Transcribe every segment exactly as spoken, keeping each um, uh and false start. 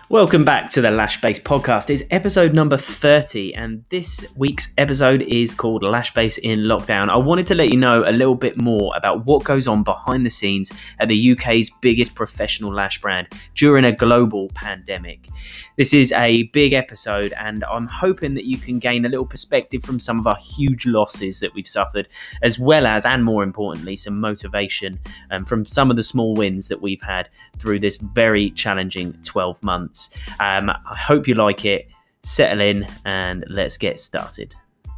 Welcome back to the Lashbase podcast. It's episode number thirty, and this week's episode is called Lashbase in Lockdown. I wanted to let you know a little bit more about what goes on behind the scenes at the U K's biggest professional lash brand during a global pandemic. This is a big episode, and I'm hoping that you can gain a little perspective from some of our huge losses that we've suffered, as well as, and more importantly, some motivation um, from some of the small wins that we've had through this very challenging twelve months. Um, I hope you like it. Settle in and let's get started.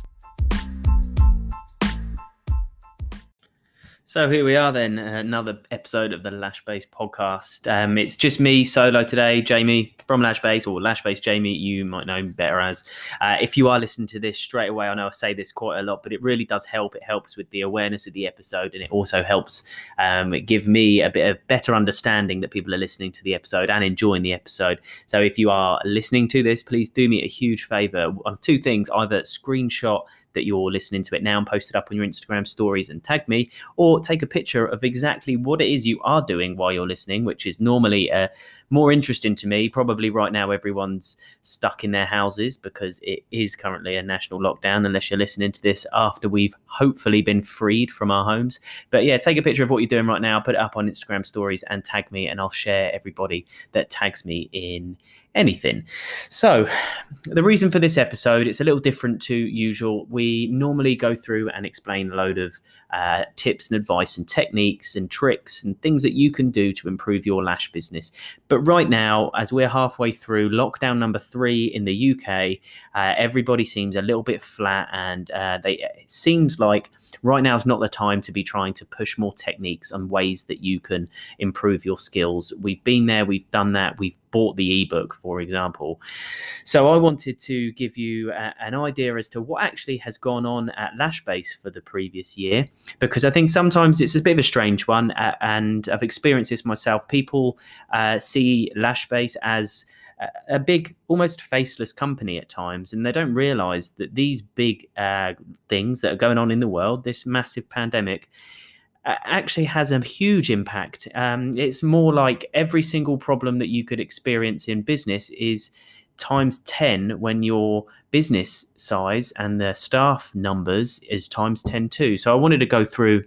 So here we are then, another episode of the Lashbase podcast. Um, it's just me solo today, Jamie from Lashbase, or Lashbase Jamie, you might know me better as. Uh, if you are listening to this straight away, I know I say this quite a lot, but it really does help. It helps with the awareness of the episode, and it also helps um, give me a bit of better understanding that people are listening to the episode and enjoying the episode. So if you are listening to this, please do me a huge favour on two things: either screenshot that you're listening to it now and post it up on your Instagram stories and tag me, or take a picture of exactly what it is you are doing while you're listening, which is normally uh, more interesting to me. Probably right now everyone's stuck in their houses because it is currently a national lockdown, unless you're listening to this after we've hopefully been freed from our homes. But yeah, take a picture of what you're doing right now, put it up on Instagram stories and tag me, and I'll share everybody that tags me in anything. So the reason for this episode, it's a little different to usual. We normally go through and explain a load of uh, tips and advice and techniques and tricks and things that you can do to improve your lash business. But right now, as we're halfway through lockdown number three in the U K, uh, everybody seems a little bit flat, and uh, they, it seems like right now is not the time to be trying to push more techniques and ways that you can improve your skills. We've been there, we've done that, we've bought the ebook, for example. So I wanted to give you a, an idea as to what actually has gone on at Lashbase for the previous year, because I think sometimes it's a bit of a strange one, uh, and I've experienced this myself. People uh, see Lashbase as a, a big, almost faceless company at times, and they don't realize that these big uh, things that are going on in the world, this massive pandemic, actually has a huge impact. Um, it's more like every single problem that you could experience in business is times ten when your business size and the staff numbers is times ten too. So I wanted to go through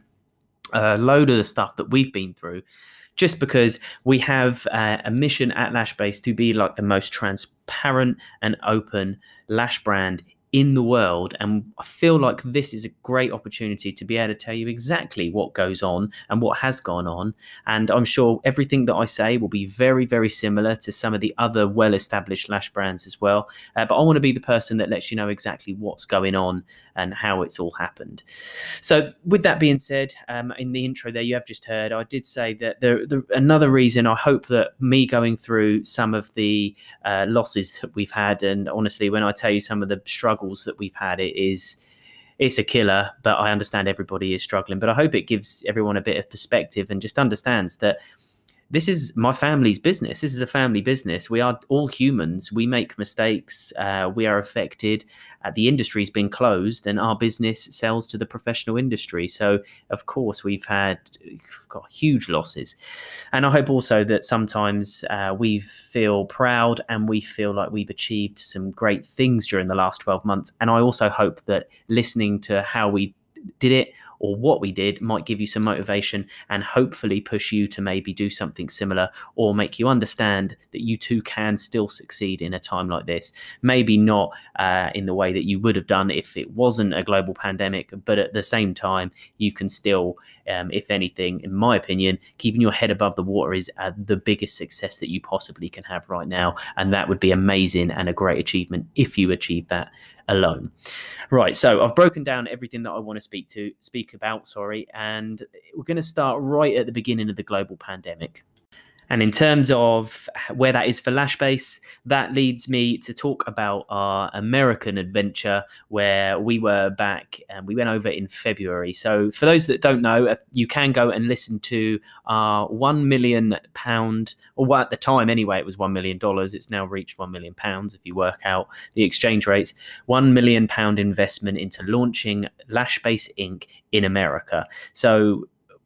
a load of the stuff that we've been through, just because we have uh, a mission at Lashbase to be like the most transparent and open lash brand in the world, and I feel like this is a great opportunity to be able to tell you exactly what goes on and what has gone on. And I'm sure everything that I say will be very, very similar to some of the other well-established lash brands as well. Uh, but I want to be the person that lets you know exactly what's going on and how it's all happened. So with that being said, um, in the intro there you have just heard, I did say that the, the another reason I hope that me going through some of the uh, losses that we've had, and honestly, when I tell you some of the struggles that we've had, it is it's a killer, but I understand everybody is struggling. But I hope it gives everyone a bit of perspective and just understands that this is my family's business. This is a family business. We are all humans. We make mistakes. Uh, we are affected. Uh, the industry's been closed, and our business sells to the professional industry. So, of course, we've had we've got huge losses. And I hope also that sometimes uh, we feel proud and we feel like we've achieved some great things during the last twelve months. And I also hope that listening to how we did it or what we did might give you some motivation and hopefully push you to maybe do something similar, or make you understand that you too can still succeed in a time like this. Maybe not uh, in the way that you would have done if it wasn't a global pandemic, but at the same time, you can still, um, if anything, in my opinion, keeping your head above the water is uh, the biggest success that you possibly can have right now. And that would be amazing and a great achievement if you achieve that alone. Right, so I've broken down everything that I want to speak to speak about, sorry, and we're going to start right at the beginning of the global pandemic. And in terms of where that is for Lashbase, that leads me to talk about our American adventure, where we were back and we went over in February. So for those that don't know, you can go and listen to our one million pound, or well, at the time anyway, it was one million dollars. It's now reached one million pounds if you work out the exchange rates. one million pound investment into launching Lashbase Incorporated in America. So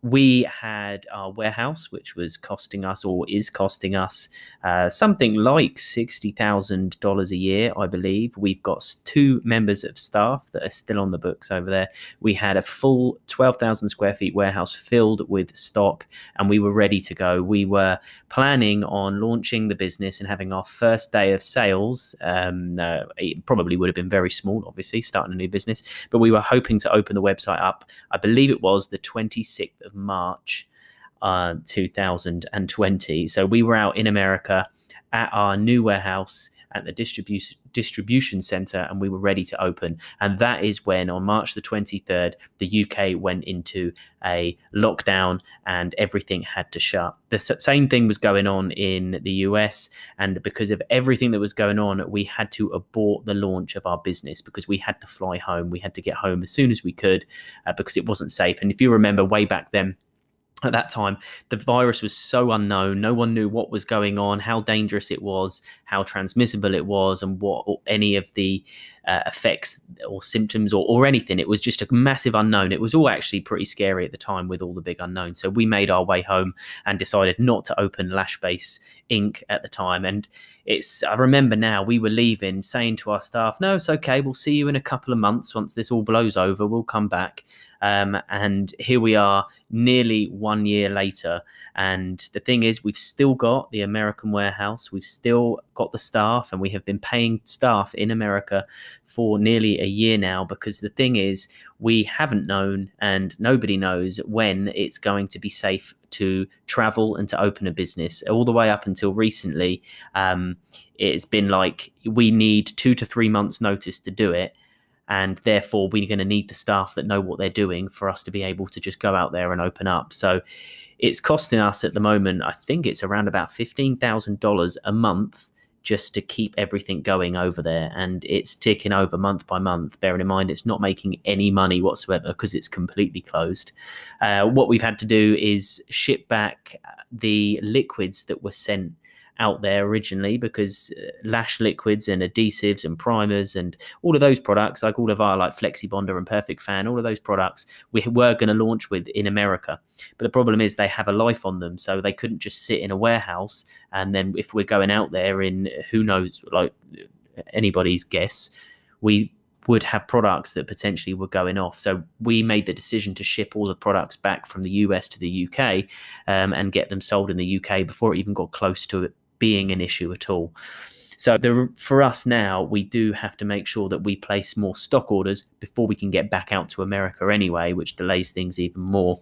we had our warehouse, which was costing us or is costing us uh, something like sixty thousand dollars a year, I believe. We've got two members of staff that are still on the books over there. We had a full twelve thousand square feet warehouse filled with stock, and we were ready to go. We were planning on launching the business and having our first day of sales. Um, uh, it probably would have been very small, obviously, starting a new business, but we were hoping to open the website up. I believe it was the twenty-sixth of March uh, two thousand twenty. So we were out in America at our new warehouse at the distribution distribution center, and we were ready to open. And that is when, on March the twenty-third, the U K went into a lockdown and everything had to shut. The same thing was going on in the U S, and because of everything that was going on, we had to abort the launch of our business because we had to fly home. We had to get home as soon as we could uh, because it wasn't safe. And if you remember way back then, at that time, the virus was so unknown. No one knew what was going on, how dangerous it was, how transmissible it was, and what any of the uh, effects or symptoms or, or anything. It was just a massive unknown. It was all actually pretty scary at the time with all the big unknowns. So we made our way home and decided not to open Lashbase Incorporated at the time. And it's, I remember now, we were leaving, saying to our staff, no, it's okay. We'll see you in a couple of months. Once this all blows over, we'll come back. Um, and here we are nearly one year later. And the thing is, we've still got the American warehouse. We've still got the staff, and we have been paying staff in America for nearly a year now, because the thing is, we haven't known, and nobody knows when it's going to be safe to travel and to open a business. All the way up until recently, um, it's been like we need two to three months notice to do it. And therefore, we're going to need the staff that know what they're doing for us to be able to just go out there and open up. So it's costing us at the moment, I think it's around about fifteen thousand dollars a month just to keep everything going over there. And it's ticking over month by month, bearing in mind it's not making any money whatsoever because it's completely closed. Uh, what we've had to do is ship back the liquids that were sent out there originally, because uh, lash liquids and adhesives and primers and all of those products, like all of our like FlexiBonder and Perfect Fan, all of those products we were going to launch with in America. But the problem is they have a life on them, so they couldn't just sit in a warehouse. And then if we're going out there in who knows, like anybody's guess, we would have products that potentially were going off. So we made the decision to ship all the products back from the U S to the U K um, and get them sold in the U K before it even got close to it being an issue at all. So there, for us now, we do have to make sure that we place more stock orders before we can get back out to America anyway, which delays things even more.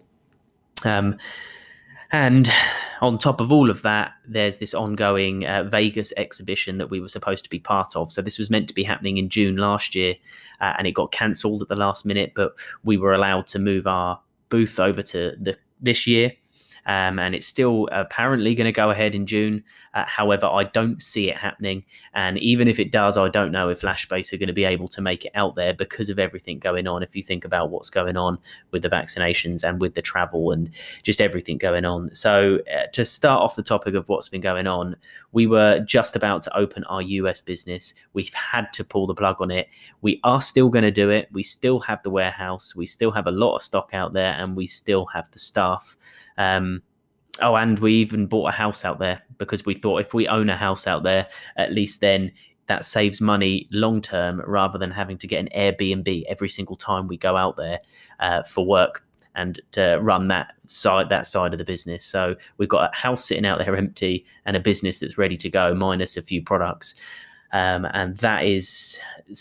Um, and on top of all of that, there's this ongoing uh, Vegas exhibition that we were supposed to be part of. So this was meant to be happening in June last year, uh, and it got cancelled at the last minute, but we were allowed to move our booth over to the this year. Um, and it's still apparently going to go ahead in June. Uh, however, I don't see it happening. And even if it does, I don't know if Lashbase are going to be able to make it out there because of everything going on. If you think about what's going on with the vaccinations and with the travel and just everything going on. So uh, to start off the topic of what's been going on, we were just about to open our U S business. We've had to pull the plug on it. We are still going to do it. We still have the warehouse. We still have a lot of stock out there, and we still have the staff. Um, oh, and we even bought a house out there because we thought if we own a house out there, at least then that saves money long term rather than having to get an Airbnb every single time we go out there uh, for work and to run that side that side of the business. So we've got a house sitting out there empty and a business that's ready to go, minus a few products. Um, and that is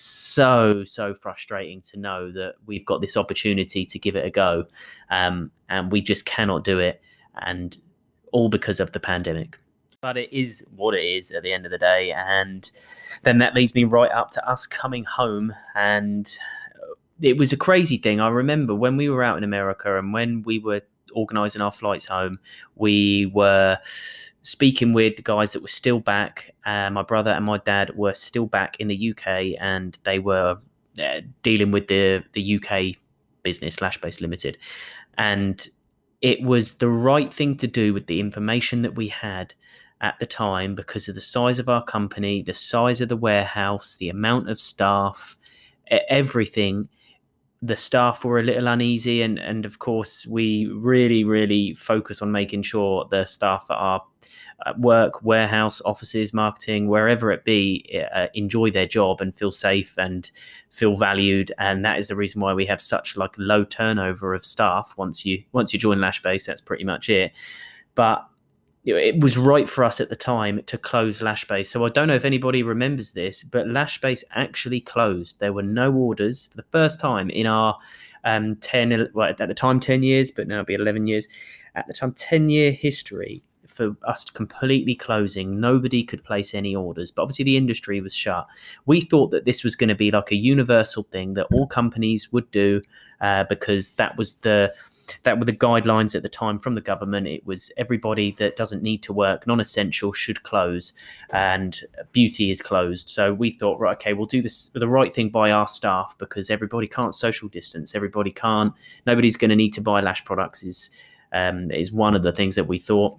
so, so frustrating to know that we've got this opportunity to give it a go. Um, and we just cannot do it. And all because of the pandemic. But it is what it is at the end of the day. And then that leads me right up to us coming home. And it was a crazy thing. I remember when we were out in America and when we were organising our flights home, we were speaking with the guys that were still back. Uh, my brother and my dad were still back in the U K, and they were uh, dealing with the, the U K business, Lashbase Limited. And it was the right thing to do with the information that we had at the time because of the size of our company, the size of the warehouse, the amount of staff, everything. the staff were a little uneasy, and and of course we really really focus on making sure the staff that are at work, warehouse, offices, marketing, wherever it be, uh, enjoy their job and feel safe and feel valued. And that is the reason why we have such like low turnover of staff. Once you once you join Lashbase, that's pretty much it. But it was right for us at the time to close Lashbase. So I don't know if anybody remembers this, but Lashbase actually closed. There were no orders for the first time in our um, ten, well, at the time ten years, but now it'll be eleven years. At the time, ten year history for us completely closing. Nobody could place any orders, but obviously the industry was shut. We thought that this was going to be like a universal thing that all companies would do uh, because that was the that were the guidelines at the time from the government. It was everybody that doesn't need to work, non-essential, should close, and beauty is closed. So we thought, right, okay, we'll do this the right thing by our staff, because everybody can't social distance, everybody can't, nobody's going to need to buy lash products is um, is one of the things that we thought.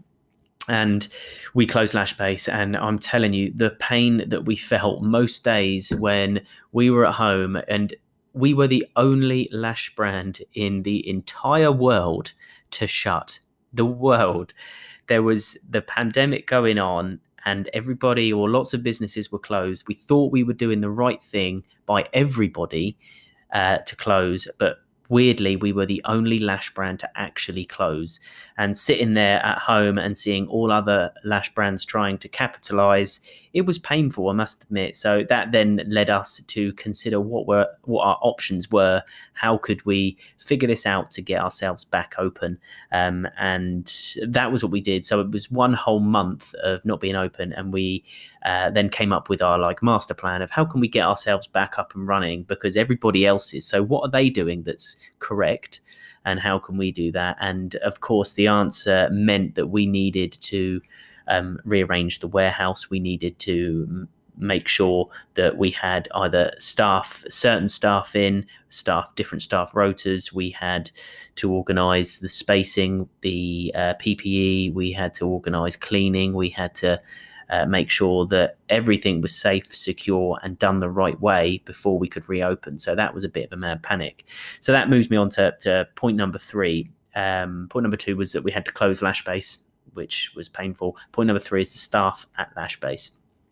And we closed Lashbase, and I'm telling you, the pain that we felt most days when we were at home, and we were the only lash brand in the entire world to shut. The world. There was the pandemic going on, and everybody, or lots of businesses, were closed. We thought we were doing the right thing by everybody uh, to close, but weirdly, we were the only lash brand to actually close. And sitting there at home and seeing all other lash brands trying to capitalize, it was painful, I must admit. So that then led us to consider what were what our options were. How could we figure this out to get ourselves back open? Um, and that was what we did. So it was one whole month of not being open, and we uh, then came up with our like master plan of how can we get ourselves back up and running, because everybody else is. So what are they doing that's correct, and how can we do that? And of course the answer meant that we needed to um, rearrange the warehouse. We needed to m- make sure that we had either staff, certain staff in, staff, different staff rotas. We had to organize the spacing, the uh, P P E. We had to organize cleaning. We had to Uh, make sure that everything was safe, secure, and done the right way before we could reopen. So that was a bit of a mad panic. So that moves me on to, to point number three. Um, point number two was that we had to close Lashbase, which was painful. Point number three is the staff at Lashbase.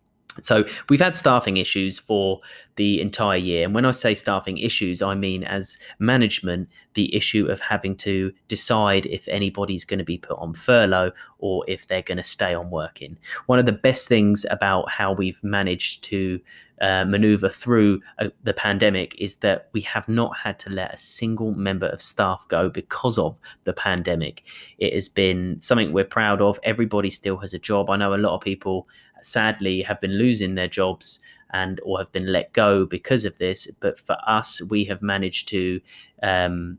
So we've had staffing issues for the entire year. And when I say staffing issues, I mean as management, the issue of having to decide if anybody's going to be put on furlough or if they're going to stay on working. One of the best things about how we've managed to uh, maneuver through uh, the pandemic is that we have not had to let a single member of staff go because of the pandemic. It has been something we're proud of. Everybody still has a job. I know a lot of people sadly have been losing their jobs and or have been let go because of this, but for us, we have managed to um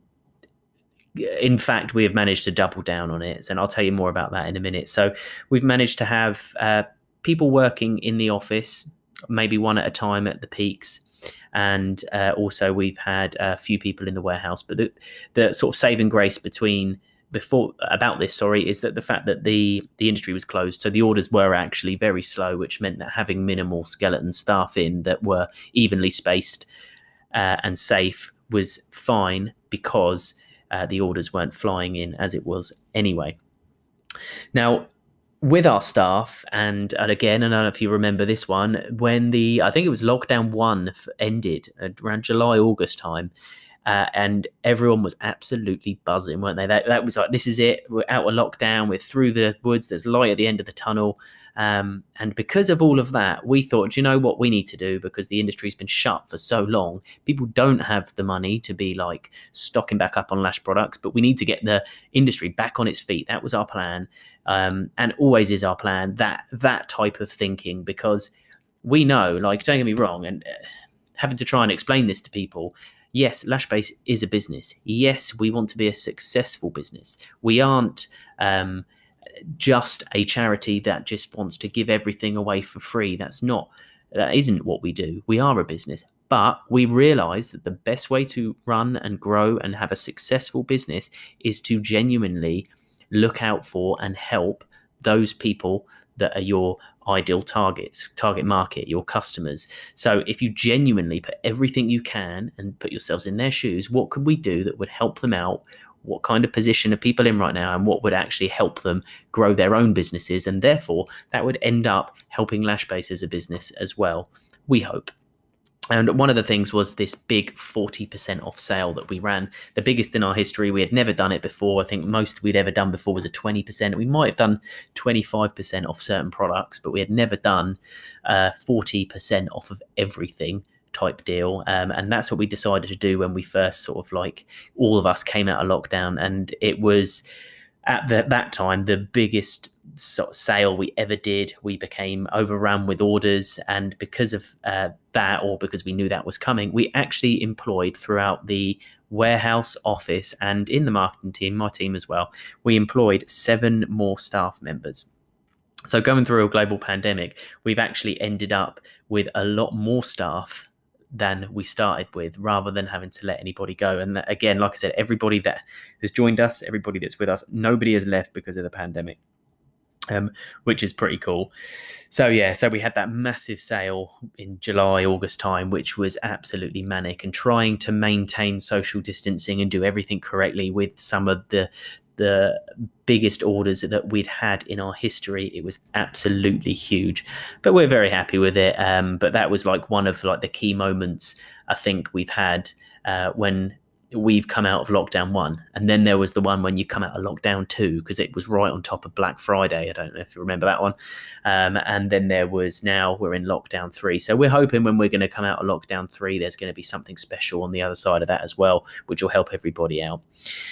in fact we have managed to double down on it, and I'll tell you more about that in a minute. So we've managed to have uh people working in the office, maybe one at a time at the peaks, and uh, also we've had a few people in the warehouse. But the, the sort of saving grace between before about this, sorry, is that the fact that the the industry was closed, so the orders were actually very slow, which meant that having minimal skeleton staff in that were evenly spaced uh, and safe was fine, because uh, the orders weren't flying in as it was anyway. Now, with our staff, and, and again, I don't know if you remember this one, when the I think it was lockdown one ended around July, August time. Uh, and everyone was absolutely buzzing, weren't they? That, that was like, this is it. We're out of lockdown. We're through the woods. There's light at the end of the tunnel. Um, and because of all of that, we thought, do you know what we need to do? Because the industry's been shut for so long. People don't have the money to be like stocking back up on lash products, but we need to get the industry back on its feet. That was our plan. Um, and always is our plan, that that type of thinking, because we know, like, don't get me wrong, and uh, having to try and explain this to people, yes, Lashbase is a business. Yes, we want to be a successful business. We aren't um, just a charity that just wants to give everything away for free. That's not, that isn't what we do. We are a business. But we realize that the best way to run and grow and have a successful business is to genuinely look out for and help those people that are your ideal targets, target market, your customers. So if you genuinely put everything you can and put yourselves in their shoes, what could we do that would help them out? What kind of position are people in right now, and what would actually help them grow their own businesses? And therefore, that would end up helping Lashbase as a business as well, we hope. And one of the things was this big forty percent off sale that we ran, the biggest in our history. We had never done it before. I think most we'd ever done before was a twenty percent. We might have done twenty-five percent off certain products, but we had never done uh, forty percent off of everything type deal. Um, and that's what we decided to do when we first sort of like all of us came out of lockdown. And it was at the, that time the biggest sort of sale we ever did. We became overrun with orders, and because of uh, that, or because we knew that was coming, we actually employed throughout the warehouse, office, and in the marketing team, my team as well, we employed seven more staff members. So going through a global pandemic, we've actually ended up with a lot more staff than we started with, rather than having to let anybody go. And that, again, like I said, everybody that has joined us, everybody that's with us, nobody has left because of the pandemic, um, which is pretty cool. So yeah, so we had that massive sale in July, August time, which was absolutely manic, and trying to maintain social distancing and do everything correctly with some of the the biggest orders that we'd had in our history. It was absolutely huge, but we're very happy with it. Um, but that was like one of like the key moments I think we've had uh, when we've come out of lockdown one. And then there was the one when you come out of lockdown two, because it was right on top of Black Friday. I don't know if you remember that one. Um, and then there was, now we're in lockdown three. So we're hoping when we're going to come out of lockdown three, there's going to be something special on the other side of that as well, which will help everybody out.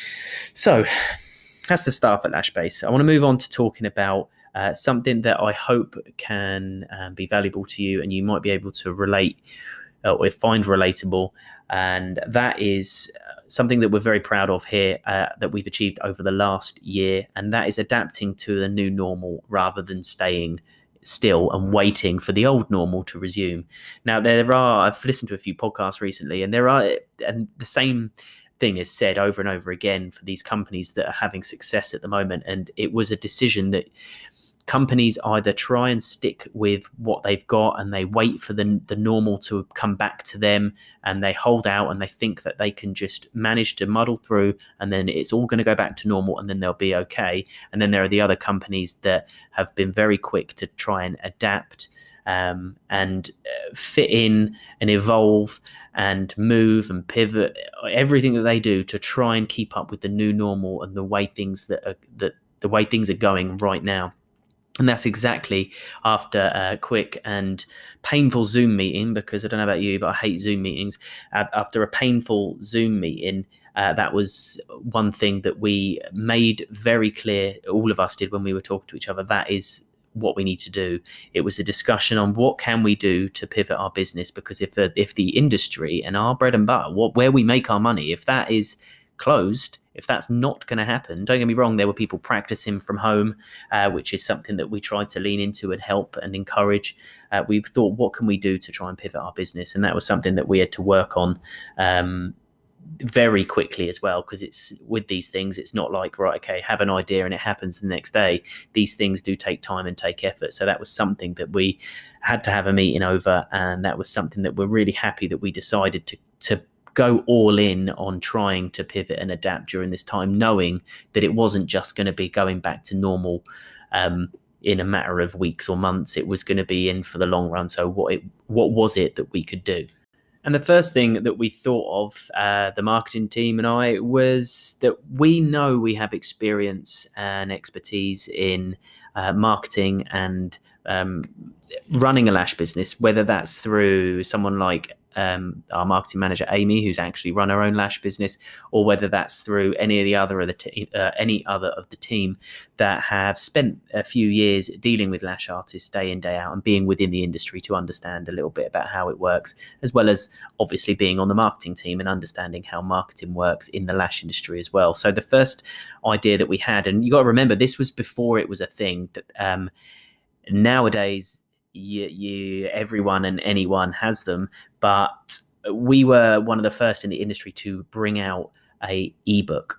So that's the start at Lashbase. I want to move on to talking about uh, something that I hope can um, be valuable to you, and you might be able to relate uh, or find relatable. And that is something that we're very proud of here, uh, that we've achieved over the last year. And that is adapting to the new normal rather than staying still and waiting for the old normal to resume. Now, there are, I've listened to a few podcasts recently, and there are, and the same thing is said over and over again for these companies that are having success at the moment. And it was a decision that companies either try and stick with what they've got and they wait for the, the normal to come back to them, and they hold out and they think that they can just manage to muddle through and then it's all going to go back to normal and then they'll be okay. And then there are the other companies that have been very quick to try and adapt um, and uh, fit in and evolve and move and pivot, everything that they do to try and keep up with the new normal and the way things that are, that the way things are going right now. And that's exactly after a quick and painful Zoom meeting, because I don't know about you, but I hate Zoom meetings. After a painful Zoom meeting, uh, that was one thing that we made very clear, all of us did when we were talking to each other, that is what we need to do. It was a discussion on what can we do to pivot our business, because if the, if the industry and our bread and butter, what, where we make our money, if that is closed, if that's not going to happen, don't get me wrong, there were people practicing from home, uh, which is something that we tried to lean into and help and encourage. Uh, we thought, what can we do to try and pivot our business? And that was something that we had to work on um, very quickly as well, because it's with these things, it's not like, right, okay, have an idea and it happens the next day. These things do take time and take effort. So that was something that we had to have a meeting over, and that was something that we're really happy that we decided to to go all in on trying to pivot and adapt during this time, knowing that it wasn't just going to be going back to normal um, in a matter of weeks or months. It was going to be in for the long run. So what it, what was it that we could do? And the first thing that we thought of, uh, the marketing team and I, was that we know we have experience and expertise in uh, marketing and um, running a lash business, whether that's through someone like um, our marketing manager, Amy, who's actually run her own lash business, or whether that's through any of the other of the te- uh, any other of the team that have spent a few years dealing with lash artists day in, day out, and being within the industry to understand a little bit about how it works, as well as obviously being on the marketing team and understanding how marketing works in the lash industry as well. So the first idea that we had, and you got to remember, this was before it was a thing. That, um, nowadays, You, you, everyone and anyone has them, but we were one of the first in the industry to bring out a ebook.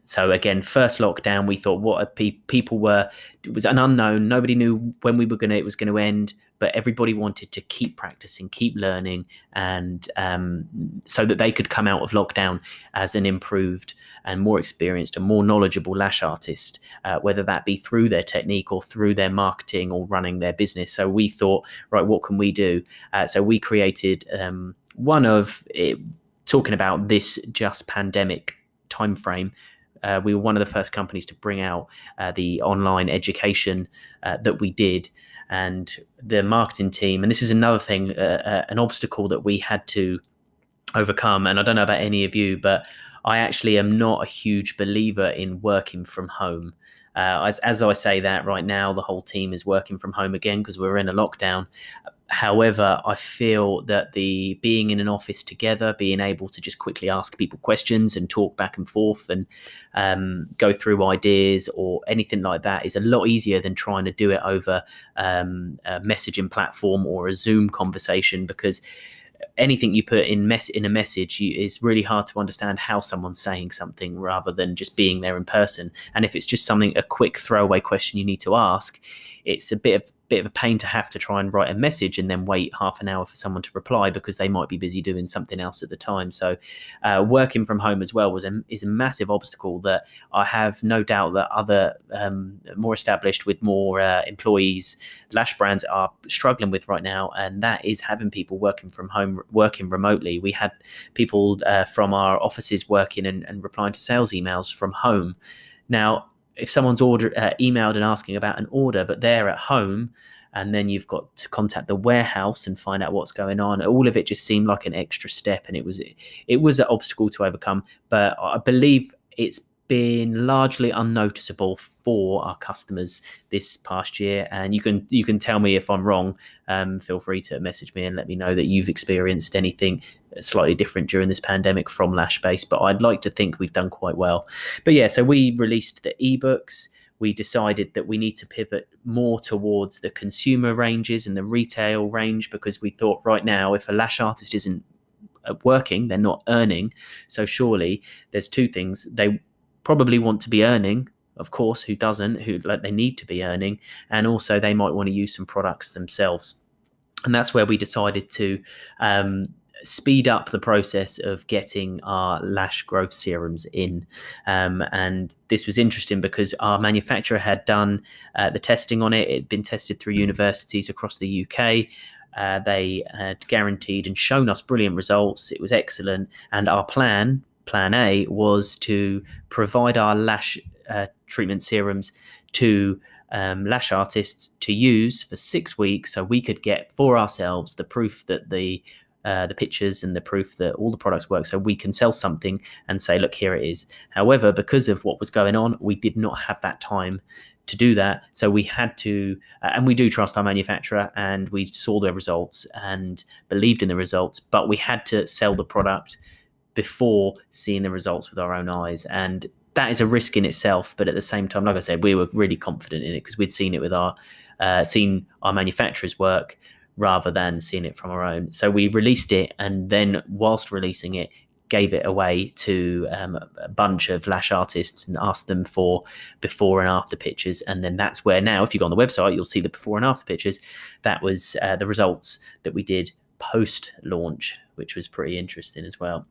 So again, first lockdown, we thought what a pe- people were, it was an unknown. Nobody knew when we were going to, it was going to end, but everybody wanted to keep practicing, keep learning, and um, so that they could come out of lockdown as an improved and more experienced and more knowledgeable lash artist, uh, whether that be through their technique or through their marketing or running their business. So we thought, right, what can we do? Uh, so we created um, one of it, talking about this just pandemic timeframe. Uh, we were one of the first companies to bring out uh, the online education uh, that we did. And the marketing team, and this is another thing, uh, uh, an obstacle that we had to overcome. And I don't know about any of you, but I actually am not a huge believer in working from home. Uh, as, as I say that right now, the whole team is working from home again because we're in a lockdown. However, I feel that the being in an office together, being able to just quickly ask people questions and talk back and forth and um, go through ideas or anything like that is a lot easier than trying to do it over um, a messaging platform or a Zoom conversation, because anything you put in mess in a message you, is really hard to understand how someone's saying something rather than just being there in person. And if it's just something, a quick throwaway question you need to ask, it's a bit of bit of a pain to have to try and write a message and then wait half an hour for someone to reply because they might be busy doing something else at the time. So uh, working from home as well was a, is a massive obstacle that I have no doubt that other um, more established with more uh, employees lash brands are struggling with right now, and that is having people working from home, working remotely. We had people uh, from our offices working and, and replying to sales emails from home. Now, if someone's order uh, emailed and asking about an order, but they're at home, and then you've got to contact the warehouse and find out what's going on, all of it just seemed like an extra step, and it was it was an obstacle to overcome. But I believe it's been largely unnoticeable for our customers this past year. And you can you can tell me if I'm wrong. Um, feel free to message me and let me know that you've experienced anything slightly different during this pandemic from Lashbase. But I'd like to think we've done quite well. But yeah, so we released the ebooks. We decided that we need to pivot more towards the consumer ranges and the retail range, because we thought right now, if a lash artist isn't working, they're not earning. So surely there's two things. They probably want to be earning, of course, who doesn't, who like they need to be earning, and also they might want to use some products themselves. And that's where we decided to um, speed up the process of getting our lash growth serums in. Um, and this was interesting because our manufacturer had done uh, the testing on it. It had been tested through universities across the U K. Uh, they had guaranteed and shown us brilliant results. It was excellent. And our plan, plan A, was to provide our lash uh, treatment serums to um, lash artists to use for six weeks so we could get for ourselves the proof that the Uh, the pictures and the proof that all the products work, so we can sell something and say, look, here it is. However, because of what was going on, we did not have that time to do that. So we had to, uh, and we do trust our manufacturer, and we saw the results and believed in the results, but we had to sell the product before seeing the results with our own eyes. And that is a risk in itself. But at the same time, like I said, we were really confident in it because we'd seen it with our, uh, seen our manufacturer's work rather than seeing it from our own. So we released it, and then whilst releasing it, gave it away to um, a bunch of lash artists and asked them for before and after pictures. And then that's where now, if you go on the website, you'll see the before and after pictures. That was uh, the results that we did post-launch, which was pretty interesting as well.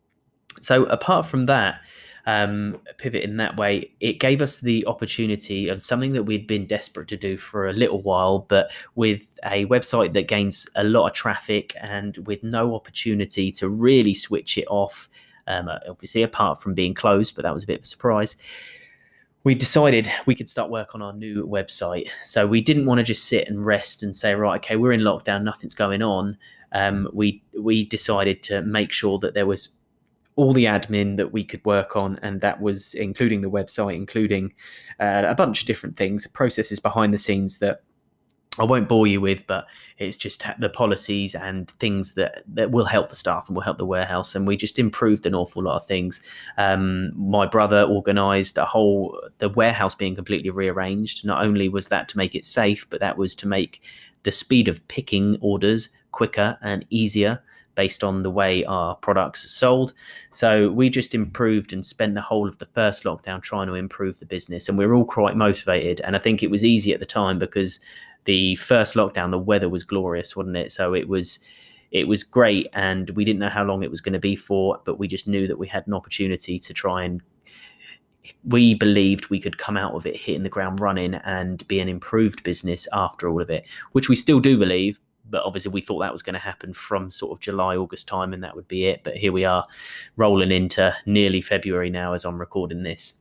So apart from that, um, pivot in that way, it gave us the opportunity of something that we'd been desperate to do for a little while, but with a website that gains a lot of traffic and with no opportunity to really switch it off, um, obviously apart from being closed, but that was a bit of a surprise. We decided we could start work on our new website. So we didn't want to just sit and rest and say, right, okay, we're in lockdown, nothing's going on. Um, we we decided to make sure that there was all the admin that we could work on, and that was including the website, including uh, a bunch of different things, processes behind the scenes that I won't bore you with, but it's just the policies and things that, that will help the staff and will help the warehouse. And we just improved an awful lot of things. Um, my brother organised a whole, the warehouse being completely rearranged. Not only was that to make it safe, but that was to make the speed of picking orders quicker and easier, based on the way our products are sold. So we just improved and spent the whole of the first lockdown trying to improve the business, and we were all quite motivated. And I think it was easy at the time because the first lockdown, the weather was glorious, wasn't it? So it was it was great, and we didn't know how long it was going to be for, but we just knew that we had an opportunity to try and we believed we could come out of it hitting the ground running and be an improved business after all of it, which we still do believe. But obviously we thought that was going to happen from sort of July, August time, and that would be it. But here we are rolling into nearly February now as I'm recording this.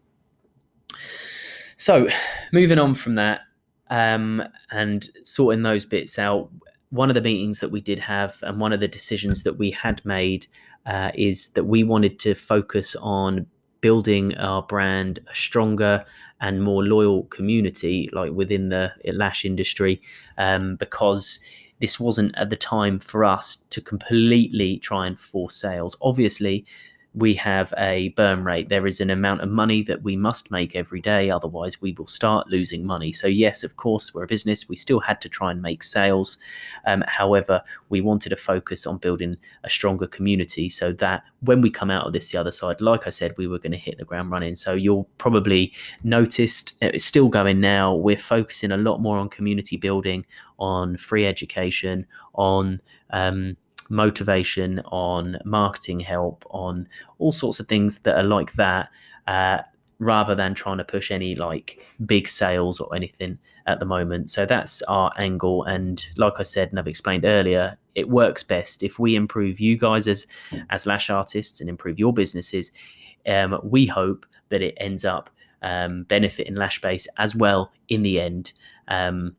So moving on from that um, and sorting those bits out, one of the meetings that we did have and one of the decisions that we had made uh, is that we wanted to focus on building our brand a stronger and more loyal community, like within the lash industry, um, because this wasn't at the time for us to completely try and force sales. Obviously, we have a burn rate. There is an amount of money that we must make every day, otherwise we will start losing money. So yes, of course, we're a business. We still had to try and make sales. Um, however, we wanted to focus on building a stronger community so that when we come out of this the other side, like I said, we were going to hit the ground running. So you'll probably noticed it's still going now. We're focusing a lot more on community building, on free education, on um, motivation, on marketing help, on all sorts of things that are like that, uh, rather than trying to push any like big sales or anything at the moment. So that's our angle. And like I said, and I've explained earlier, it works best if we improve you guys as, as lash artists and improve your businesses. Um, we hope that it ends up um, benefiting Lashbase as well in the end. Um,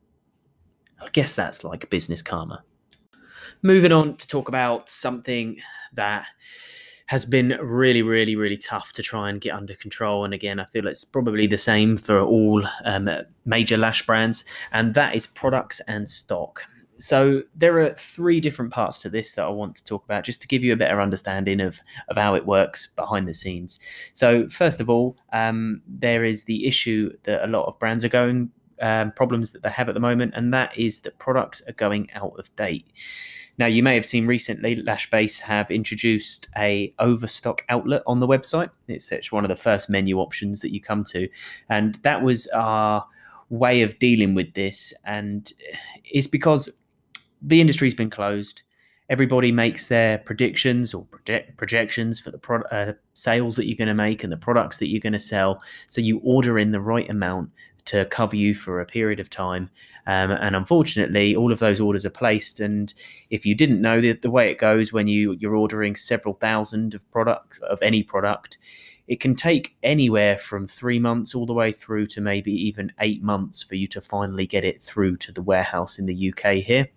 I guess that's like business karma. Moving on to talk about something that has been really, really, really tough to try and get under control. And again, I feel it's probably the same for all um, major lash brands, and that is products and stock. So there are three different parts to this that I want to talk about, just to give you a better understanding of, of how it works behind the scenes. So first of all, um, there is the issue that a lot of brands are going, um, problems that they have at the moment, and that is that products are going out of date. Now, you may have seen recently, Lashbase have introduced a overstock outlet on the website. It's, it's one of the first menu options that you come to. And that was our way of dealing with this. And it's because the industry's been closed. Everybody makes their predictions or project, projections for the pro, uh, sales that you're going to make and the products that you're going to sell. So you order in the right amount to cover you for a period of time. Um, and unfortunately, all of those orders are placed. And if you didn't know, the, the way it goes when you, you're ordering several thousand of products, of any product, it can take anywhere from three months all the way through to maybe even eight months for you to finally get it through to the warehouse in the U K here.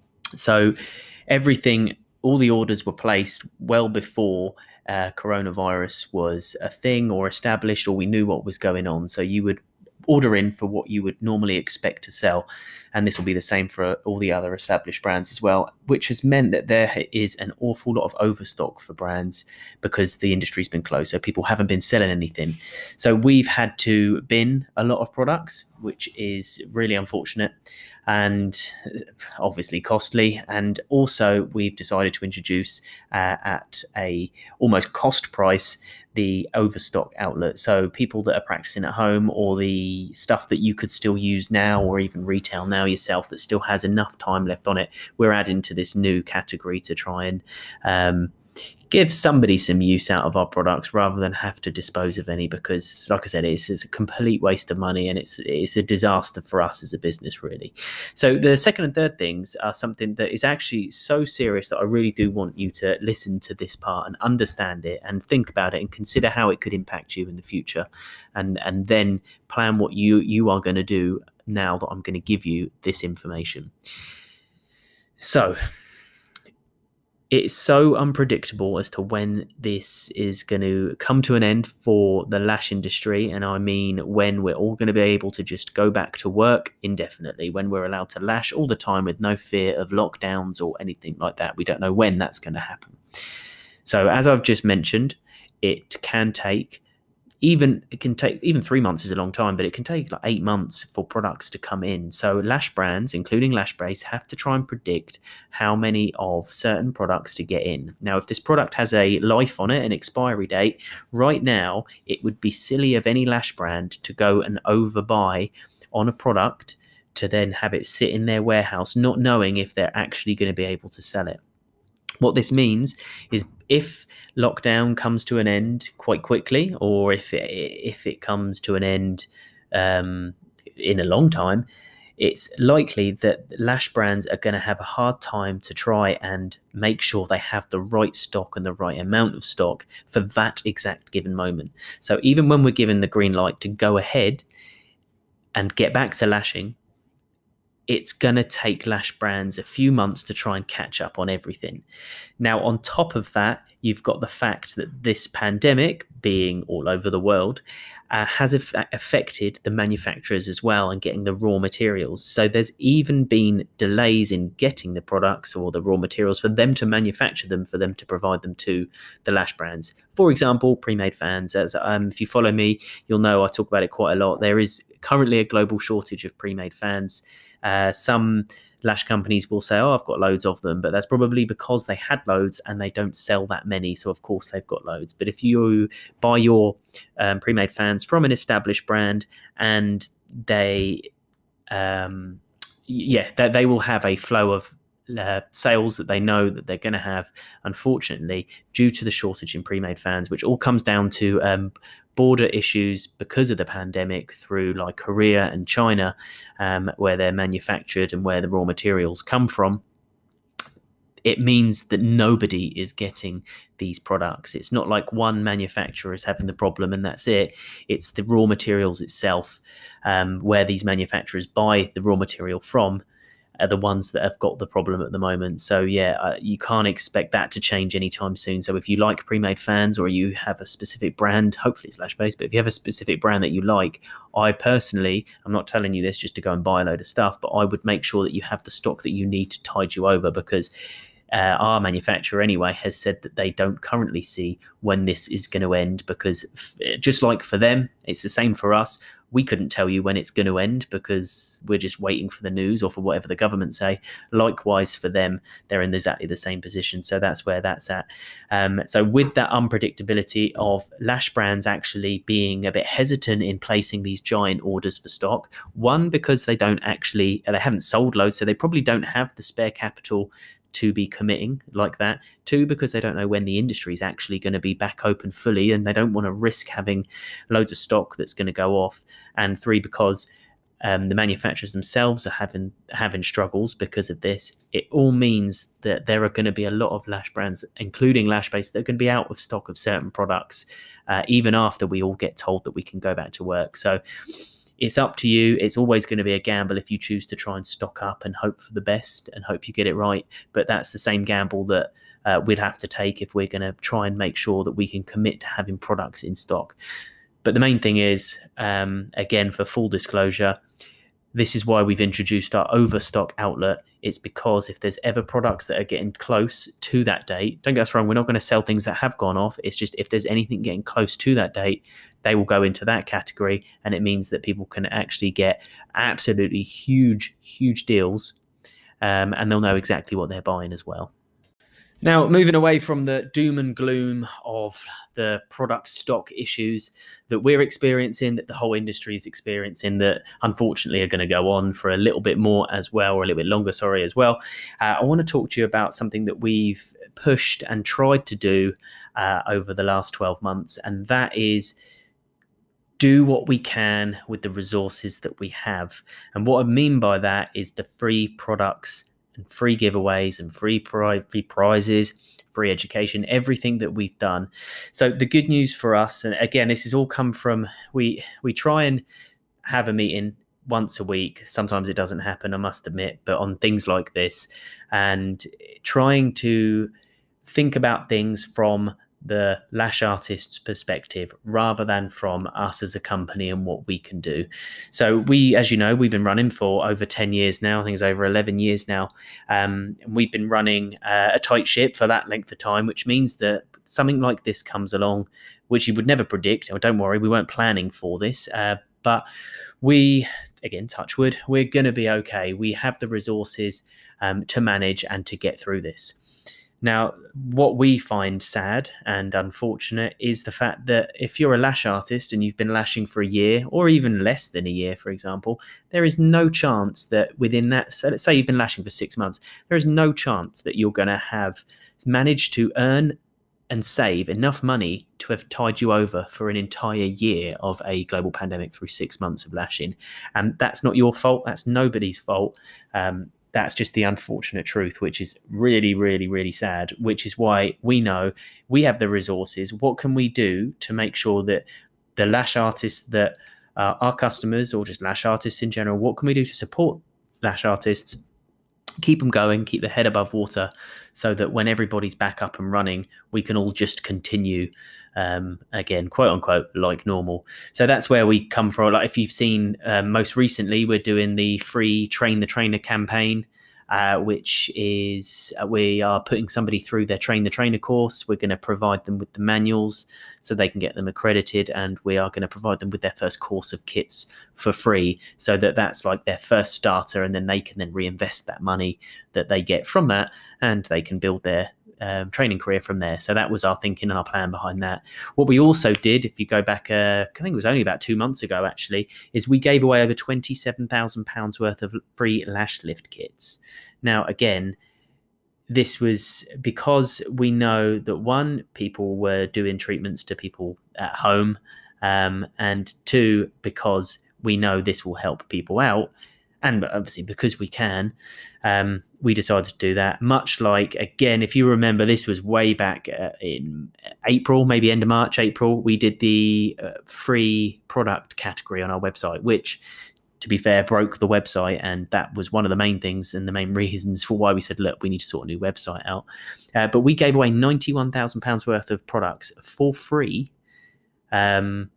So everything, all the orders were placed well before uh, coronavirus was a thing or established, or we knew what was going on. So you would order in for what you would normally expect to sell, and this will be the same for all the other established brands as well, which has meant that there is an awful lot of overstock for brands because the industry's been closed, so people haven't been selling anything. So we've had to bin a lot of products, which is really unfortunate and obviously costly. And also we've decided to introduce uh, at a almost cost price the overstock outlet. So people that are practicing at home, or the stuff that you could still use now or even retail now yourself that still has enough time left on it, we're adding to this new category to try and um, give somebody some use out of our products rather than have to dispose of any, because like I said, it's, it's a complete waste of money and it's it's a disaster for us as a business, really. So the second and third things are something that is actually so serious that I really do want you to listen to this part and understand it and think about it and consider how it could impact you in the future, and and then plan what you you are going to do now that I'm going to give you this information. So it's so unpredictable as to when this is going to come to an end for the lash industry. And I mean, when we're all going to be able to just go back to work indefinitely, when we're allowed to lash all the time with no fear of lockdowns or anything like that. We don't know when that's going to happen. So as I've just mentioned, it can take even it can take even three months is a long time, but it can take like eight months for products to come in. So lash brands, including Lashbase, have to try and predict how many of certain products to get in. Now, if this product has a life on it, an expiry date, right now it would be silly of any lash brand to go and overbuy on a product to then have it sit in their warehouse, not knowing if they're actually going to be able to sell it. What this means is if lockdown comes to an end quite quickly, or if it, if it comes to an end um, in a long time, it's likely that lash brands are going to have a hard time to try and make sure they have the right stock and the right amount of stock for that exact given moment. So even when we're given the green light to go ahead and get back to lashing, it's going to take lash brands a few months to try and catch up on everything. Now, on top of that, you've got the fact that this pandemic, being all over the world, uh, has af- affected the manufacturers as well and getting the raw materials. So there's even been delays in getting the products or the raw materials for them to manufacture them, for them to provide them to the lash brands. For example, pre-made fans. As um, if you follow me, you'll know I talk about it quite a lot. There is currently a global shortage of pre-made fans. Uh, some lash companies will say, oh, I've got loads of them, but that's probably because they had loads and they don't sell that many. So of course they've got loads. But if you buy your um, pre-made fans from an established brand and they, um, yeah, they, they will have a flow of Uh, sales that they know that they're going to have, unfortunately, due to the shortage in pre-made fans, which all comes down to um, border issues because of the pandemic through like Korea and China, um, where they're manufactured and where the raw materials come from. It means that nobody is getting these products. It's not like one manufacturer is having the problem and that's it. It's the raw materials itself, um, where these manufacturers buy the raw material from, are the ones that have got the problem at the moment. So yeah, uh, you can't expect that to change anytime soon. So if you like pre-made fans, or you have a specific brand, hopefully it's Lashbase, but if you have a specific brand that you like, I personally, I'm not telling you this just to go and buy a load of stuff, but I would make sure that you have the stock that you need to tide you over, because uh, our manufacturer anyway has said that they don't currently see when this is going to end, because f- just like for them, it's the same for us. We couldn't tell you when it's going to end because we're just waiting for the news or for whatever the government say. Likewise for them, they're in exactly the same position. So that's where that's at. Um, so with that unpredictability of lash brands actually being a bit hesitant in placing these giant orders for stock, one, because they don't actually, they haven't sold loads, so they probably don't have the spare capital to be committing like that. Two, because they don't know when the industry is actually going to be back open fully and they don't want to risk having loads of stock that's going to go off. And three, because um, the manufacturers themselves are having having struggles because of this. It all means that there are going to be a lot of lash brands, including Lashbase, that are going to be out of stock of certain products, uh, even after we all get told that we can go back to work. So it's up to you. It's always going to be a gamble if you choose to try and stock up and hope for the best and hope you get it right. But that's the same gamble that uh, we'd have to take if we're going to try and make sure that we can commit to having products in stock. But the main thing is, um, again, for full disclosure, this is why we've introduced our overstock outlet. It's because if there's ever products that are getting close to that date, don't get us wrong, we're not going to sell things that have gone off. It's just if there's anything getting close to that date, they will go into that category. And it means that people can actually get absolutely huge, huge deals. Um, and they'll know exactly what they're buying as well. Now, moving away from the doom and gloom of the product stock issues that we're experiencing, that the whole industry is experiencing, that unfortunately are going to go on for a little bit more as well, or a little bit longer, sorry, as well. Uh, I want to talk to you about something that we've pushed and tried to do uh, over the last twelve months, and that is do what we can with the resources that we have. And what I mean by that is the free products and free giveaways and free, pri- free prizes, free education, everything that we've done. So the good news for us, and again, this has all come from, we we try and have a meeting once a week. Sometimes it doesn't happen, I must admit, but on things like this, and trying to think about things from the lash artist's perspective rather than from us as a company and what we can do. So we, as you know, we've been running for over ten years now. I think it's over eleven years now. Um, and we've been running uh, a tight ship for that length of time, which means that something like this comes along, which you would never predict, or don't worry, we weren't planning for this, uh, but we, again, touch wood, we're going to be okay. We have the resources um, to manage and to get through this. Now, what we find sad and unfortunate is the fact that if you're a lash artist and you've been lashing for a year or even less than a year, for example, there is no chance that within that, so let's say you've been lashing for six months, there is no chance that you're going to have managed to earn and save enough money to have tied you over for an entire year of a global pandemic through six months of lashing. And that's not your fault. That's nobody's fault. Um, That's just the unfortunate truth, which is really, really, really sad, which is why we know we have the resources. What can we do to make sure that the lash artists that uh, our customers, or just lash artists in general, what can we do to support lash artists, keep them going, keep their head above water, so that when everybody's back up and running, we can all just continue, um, again, quote unquote, like normal. So that's where we come from. Like if you've seen, um, most recently, we're doing the free Train the Trainer campaign, uh, which is uh, we are putting somebody through their Train the Trainer course. We're going to provide them with the manuals so they can get them accredited, and we are going to provide them with their first course of kits for free, so that that's like their first starter, and then they can then reinvest that money that they get from that, and they can build their um, training career from there. So that was our thinking and our plan behind that. What we also did, if you go back, uh, I think it was only about two months ago actually, is we gave away over twenty-seven thousand pounds worth of free lash lift kits. Now, again, this was because we know that, one, people were doing treatments to people at home, um, and two, because we know this will help people out, and obviously because we can, um, we decided to do that. Much like, again, if you remember, this was way back uh, in April, maybe end of March, April, we did the uh, free product category on our website, which, to be fair, broke the website, and that was one of the main things and the main reasons for why we said, look, we need to sort a new website out. Uh, but we gave away ninety-one thousand pounds worth of products for free, um,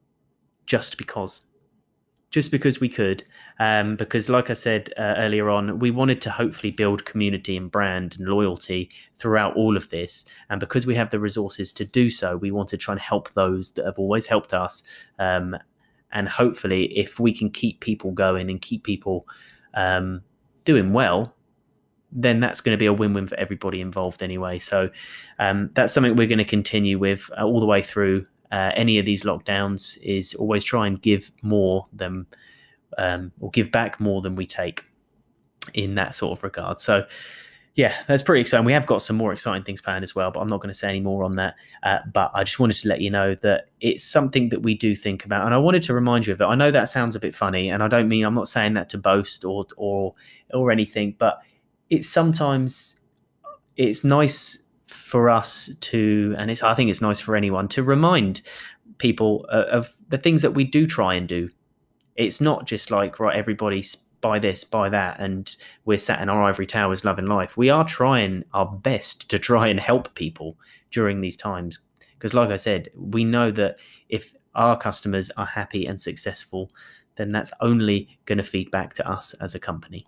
just because. Just because we could, um, because like I said uh, earlier on, we wanted to hopefully build community and brand and loyalty throughout all of this. And because we have the resources to do so, we want to try and help those that have always helped us. Um, and hopefully, if we can keep people going and keep people um, doing well, then that's going to be a win-win for everybody involved anyway. So um, that's something we're going to continue with uh, all the way through. Uh, any of these lockdowns, is always try and give more than, um, or give back more than we take in that sort of regard. So yeah, that's pretty exciting. We have got some more exciting things planned as well, but I'm not going to say any more on that. Uh, but I just wanted to let you know that it's something that we do think about. And I wanted to remind you of it. I know that sounds a bit funny, and I don't mean, I'm not saying that to boast or, or, or anything, but it's sometimes, it's nice for us to, and it's, I think it's nice for anyone to remind people uh, of the things that we do try and do. It's not just like, right, everybody's buy this, buy that, and we're sat in our ivory towers loving life. We are trying our best to try and help people during these times. Because like I said, we know that if our customers are happy and successful, then that's only going to feed back to us as a company.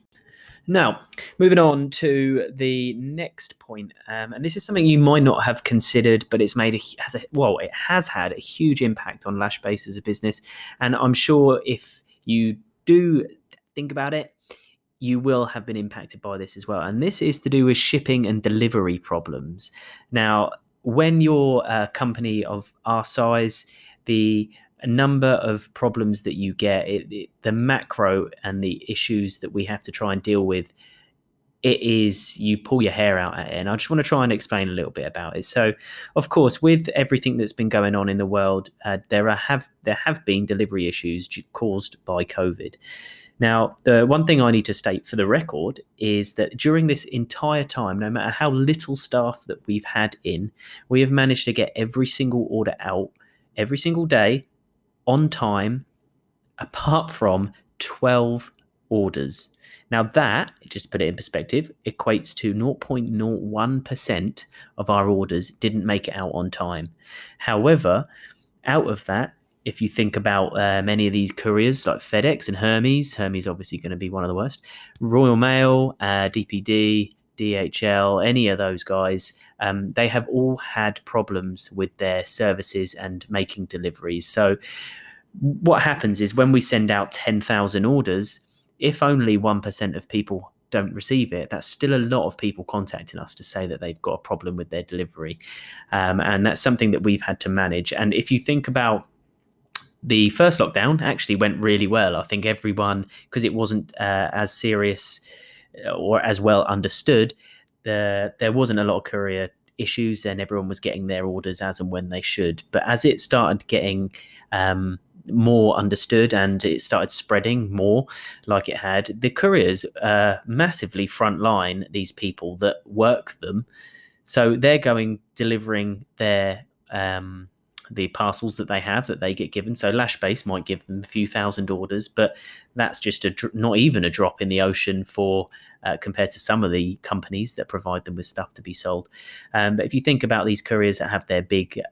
Now, moving on to the next point, um, and this is something you might not have considered, but it's made a, has a well, it has had a huge impact on Lashbase as a business, and I'm sure if you do think about it, you will have been impacted by this as well. And this is to do with shipping and delivery problems. Now, when you're a company of our size, the number of problems that you get, it, it, the macro and the issues that we have to try and deal with, it is, you pull your hair out at it. And I just want to try and explain a little bit about it. So, of course, with everything that's been going on in the world, uh, there are have there have been delivery issues caused by COVID. Now, the one thing I need to state for the record is that during this entire time, no matter how little staff that we've had in, we have managed to get every single order out every single day on time, apart from twelve orders. Now that, just to put it in perspective, equates to zero point zero one percent of our orders didn't make it out on time. However, out of that, if you think about uh, many of these couriers like FedEx and Hermes, Hermes obviously going to be one of the worst, Royal Mail, uh, D P D, D H L, any of those guys, um, they have all had problems with their services and making deliveries. So what happens is when we send out ten thousand orders, if only one percent of people don't receive it, that's still a lot of people contacting us to say that they've got a problem with their delivery. Um, and that's something that we've had to manage. And if you think about the first lockdown, actually went really well. I think everyone, because it wasn't uh, as serious or as well understood, the, there wasn't a lot of courier issues and everyone was getting their orders as and when they should. But as it started getting um, more understood and it started spreading more like it had, the couriers uh, massively frontline these people that work them. So they're going delivering their um, the parcels that they have that they get given. So Lashbase might give them a few thousand orders, but that's just a not even a drop in the ocean for uh, compared to some of the companies that provide them with stuff to be sold. Um, but if you think about these couriers that have their big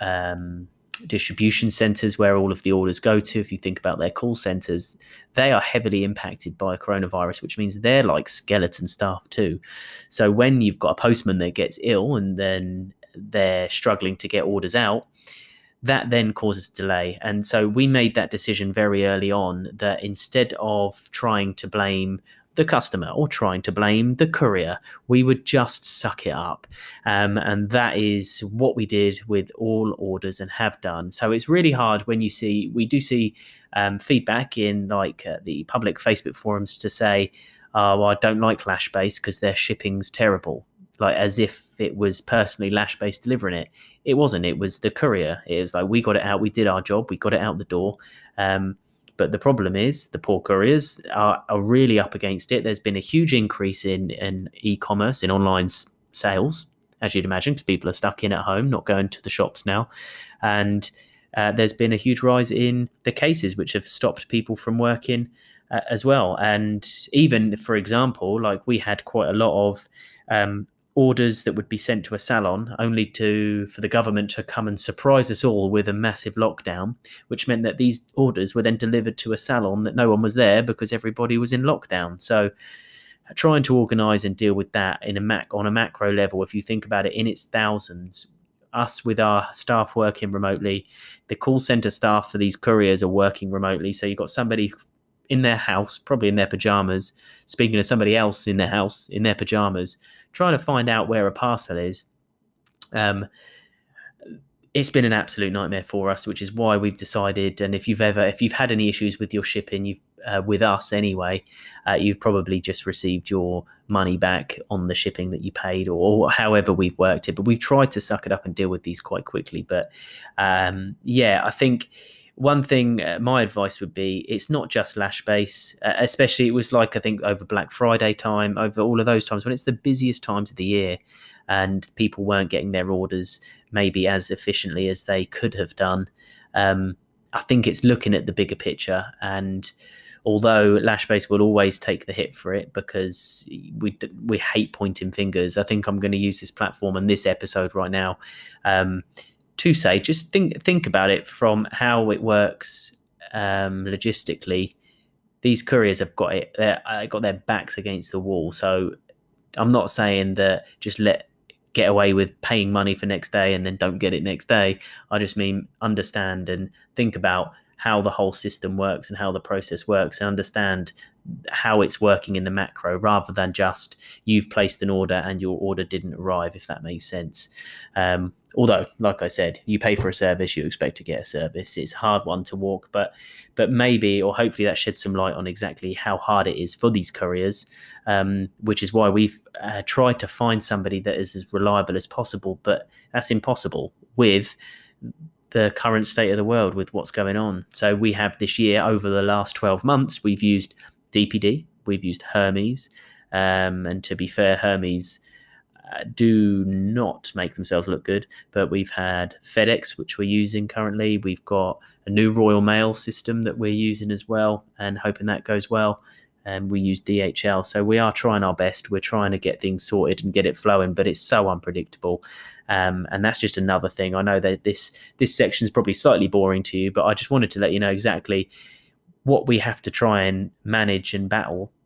um, distribution centers where all of the orders go to, if you think about their call centers, they are heavily impacted by coronavirus, which means they're like skeleton staff too. So when you've got a postman that gets ill and then they're struggling to get orders out, that then causes delay. And so we made that decision very early on that instead of trying to blame the customer or trying to blame the courier, we would just suck it up. Um, and that is what we did with all orders and have done. So it's really hard when you see, we do see um, feedback in like uh, the public Facebook forums to say, oh, well, I don't like Lashbase because their shipping's terrible. Like as if it was personally Lashbase delivering it. It wasn't. It was the courier. It was like we got it out. We did our job. We got it out the door. Um, but the problem is the poor couriers are, are really up against it. There's been a huge increase in, in e-commerce, in online s- sales, as you'd imagine, because people are stuck in at home, not going to the shops now. And uh, there's been a huge rise in the cases, which have stopped people from working uh, as well. And even, for example, like we had quite a lot of um, orders that would be sent to a salon only to for the government to come and surprise us all with a massive lockdown, which meant that these orders were then delivered to a salon that no one was there because everybody was in lockdown. So trying to organize and deal with that in a mac on a macro level, if you think about it, in its thousands, us with our staff working remotely, the call center staff for these couriers are working remotely. So you've got somebody in their house, probably in their pajamas, speaking to somebody else in their house in their pajamas, trying to find out where a parcel is. Um, it's been an absolute nightmare for us, which is why we've decided. And if you've ever, if you've had any issues with your shipping, you've uh, with us anyway, uh, you've probably just received your money back on the shipping that you paid, or, or however we've worked it. But we've tried to suck it up and deal with these quite quickly. But um, yeah, I think one thing, uh, my advice would be, it's not just Lashbase, uh, especially it was like, I think over Black Friday time, over all of those times when it's the busiest times of the year and people weren't getting their orders maybe as efficiently as they could have done. Um, I think it's looking at the bigger picture. And although Lashbase will always take the hit for it because we we hate pointing fingers, I think I'm going to use this platform and this episode right now um, to say, just think think about it from how it works um, logistically. These couriers have got it, uh, got their backs against the wall. So I'm not saying that just let get away with paying money for next day and then don't get it next day. I just mean understand and think about how the whole system works and how the process works, and understand how it's working in the macro, rather than just you've placed an order and your order didn't arrive, if that makes sense. Um, although, like I said, you pay for a service, you expect to get a service. It's a hard one to walk, but but maybe, or hopefully that sheds some light on exactly how hard it is for these couriers, um, which is why we've uh, tried to find somebody that is as reliable as possible, but that's impossible with the current state of the world, with what's going on. So we have this year, over the last twelve months, we've used D P D, we've used Hermes, um, and to be fair, Hermes uh, do not make themselves look good, but we've had FedEx, which we're using currently. We've got a new Royal Mail system that we're using as well, and hoping that goes well. And we use D H L. So we are trying our best. We're trying to get things sorted and get it flowing, but it's so unpredictable. Um, and that's just another thing. I know that this this section is probably slightly boring to you, but I just wanted to let you know exactly what we have to try and manage and battle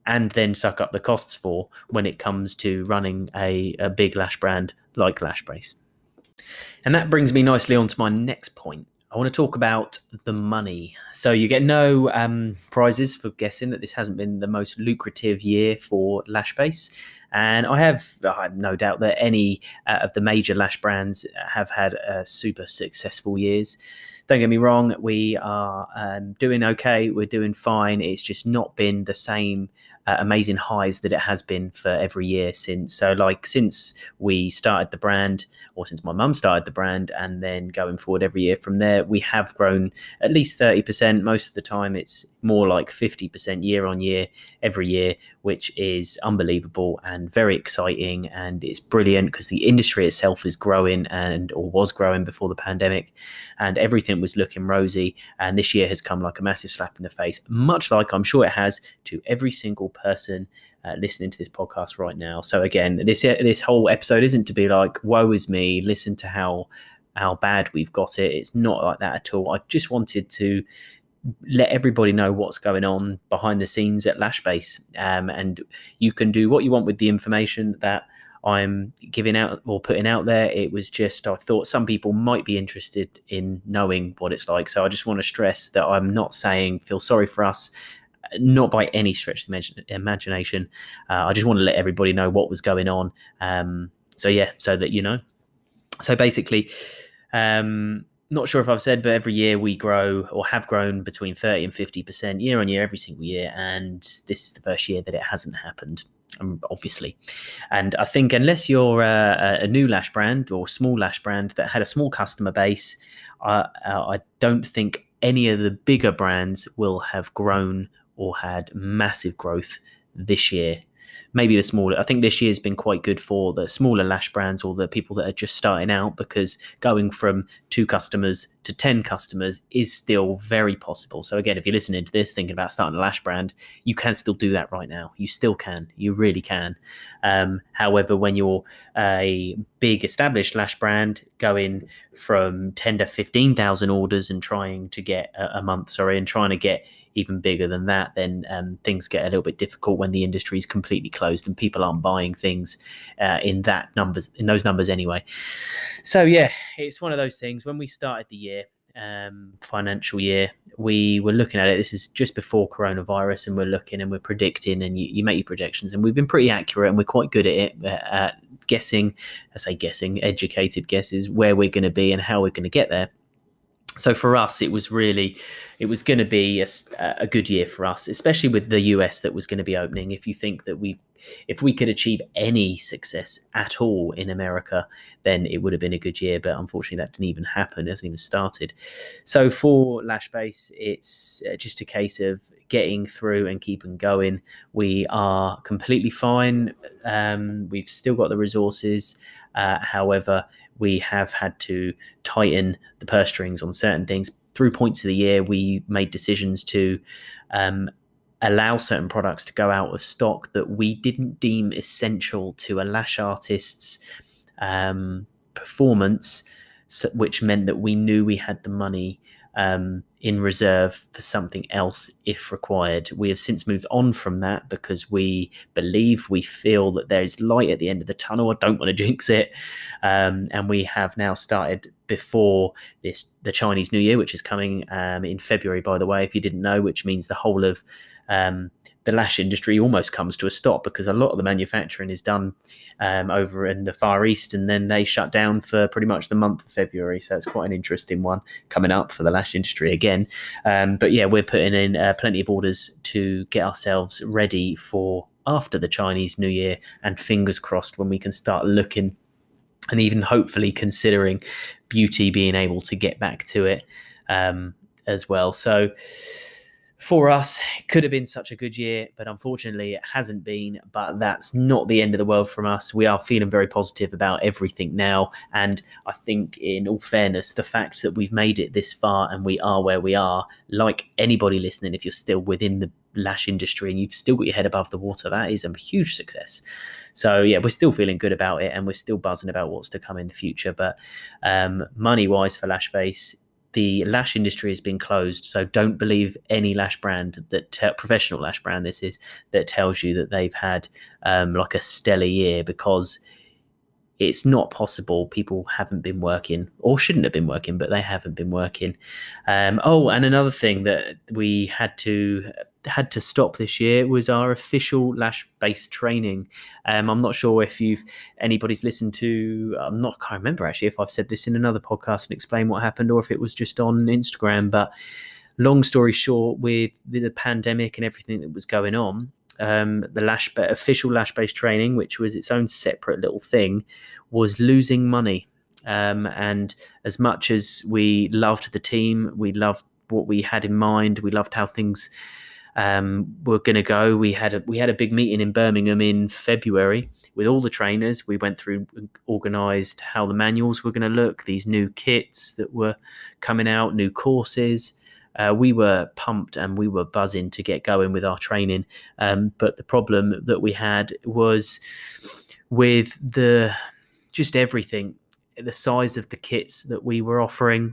and then suck up the costs for when it comes to running a, a big lash brand like Lashbase. And that brings me nicely on to my next point. I want to talk about the money. So you get no um, prizes for guessing that this hasn't been the most lucrative year for Lashbase. And I have, I have no doubt that any uh, of the major lash brands have had uh, super successful years. Don't get me wrong, we are um, doing okay, we're doing fine. It's just not been the same uh, amazing highs that it has been for every year since. So like since we started the brand, or since my mum started the brand, and then going forward every year from there, we have grown at least thirty percent. Most of the time it's more like fifty percent year on year every year, which is unbelievable and very exciting, and it's brilliant because the industry itself is growing, and or was growing before the pandemic, and everything was looking rosy. And this year has come like a massive slap in the face, much like I'm sure it has to every single person Uh, listening to this podcast right now. So again, this this whole episode isn't to be like, woe is me, listen to how how bad we've got it. It's not like that at all. I just wanted to let everybody know what's going on behind the scenes at Lashbase, um, and you can do what you want with the information that I'm giving out or putting out there. It was just, I thought some people might be interested in knowing what it's like. So I just want to stress that I'm not saying feel sorry for us, not by any stretch of the imagination. Uh, I just want to let everybody know what was going on. Um, so yeah, so that you know. So basically, um, not sure if I've said, but every year we grow or have grown between thirty and fifty percent year on year, every single year. And this is the first year that it hasn't happened, um, obviously. And I think unless you're a, a new lash brand or small lash brand that had a small customer base, uh, I don't think any of the bigger brands will have grown or had massive growth this year. Maybe the smaller, I think this year's been quite good for the smaller lash brands or the people that are just starting out, because going from two customers to ten customers is still very possible. So again, if you're listening to this thinking about starting a lash brand, you can still do that right now. You still can, you really can. Um, however, when you're a big established lash brand going from ten to fifteen thousand orders and trying to get a, a month, sorry, and trying to get even bigger than that, then um, things get a little bit difficult when the industry is completely closed and people aren't buying things uh, in that numbers, in those numbers anyway. So yeah, it's one of those things. When we started the year, um, financial year, we were looking at it. This is just before coronavirus, and we're looking and we're predicting, and you, you make your projections, and we've been pretty accurate, and we're quite good at it, at guessing, I say guessing, educated guesses where we're going to be and how we're going to get there. So for us, it was really, it was going to be a, a good year for us, especially with the U S that was going to be opening. If you think that we, if we could achieve any success at all in America, then it would have been a good year. But unfortunately, that didn't even happen. It hasn't even started. So for Lashbase, it's just a case of getting through and keeping going. We are completely fine. Um, we've still got the resources. Uh, however, we have had to tighten the purse strings on certain things. Through points of the year, we made decisions to um, allow certain products to go out of stock that we didn't deem essential to a lash artist's um, performance, so, which meant that we knew we had the money um, in reserve for something else if required. We have since moved on from that because we believe, we feel that there is light at the end of the tunnel. I don't want to jinx it. Um, and we have now started before this, the Chinese New Year, which is coming um, in February, by the way, if you didn't know, which means the whole of um, the lash industry almost comes to a stop because a lot of the manufacturing is done um, over in the Far East, and then they shut down for pretty much the month of February. So it's quite an interesting one coming up for the lash industry again. Um, but yeah, we're putting in uh, plenty of orders to get ourselves ready for after the Chinese New Year, and fingers crossed when we can start looking and even hopefully considering beauty being able to get back to it um, as well. So for us, it could have been such a good year, but unfortunately it hasn't been. But that's not the end of the world from us. We are feeling very positive about everything now. And I think, in all fairness, the fact that we've made it this far and we are where we are, like anybody listening, if you're still within the lash industry and you've still got your head above the water, that is a huge success. So yeah, we're still feeling good about it, and we're still buzzing about what's to come in the future. But um, money-wise for Lashbase, the lash industry has been closed. So don't believe any lash brand that te- professional lash brand this is that tells you that they've had um, like a stellar year, because it's not possible. People haven't been working, or shouldn't have been working, but they haven't been working. Um, oh, and another thing that we had to had to stop this year was our official lash-based training. Um, I'm not sure if you've anybody's listened to. I'm not. I can't remember actually if I've said this in another podcast and explained what happened, or if it was just on Instagram. But long story short, with the, the pandemic and everything that was going on, um, the lash official lash-based training, which was its own separate little thing, was losing money. Um, and as much as we loved the team, we loved what we had in mind, we loved how things um, were going to go. We had a we had a big meeting in Birmingham in February with all the trainers. We went through, organised how the manuals were going to look, these new kits that were coming out, new courses. Uh, we were pumped and we were buzzing to get going with our training. Um, but the problem that we had was with the just everything, the size of the kits that we were offering,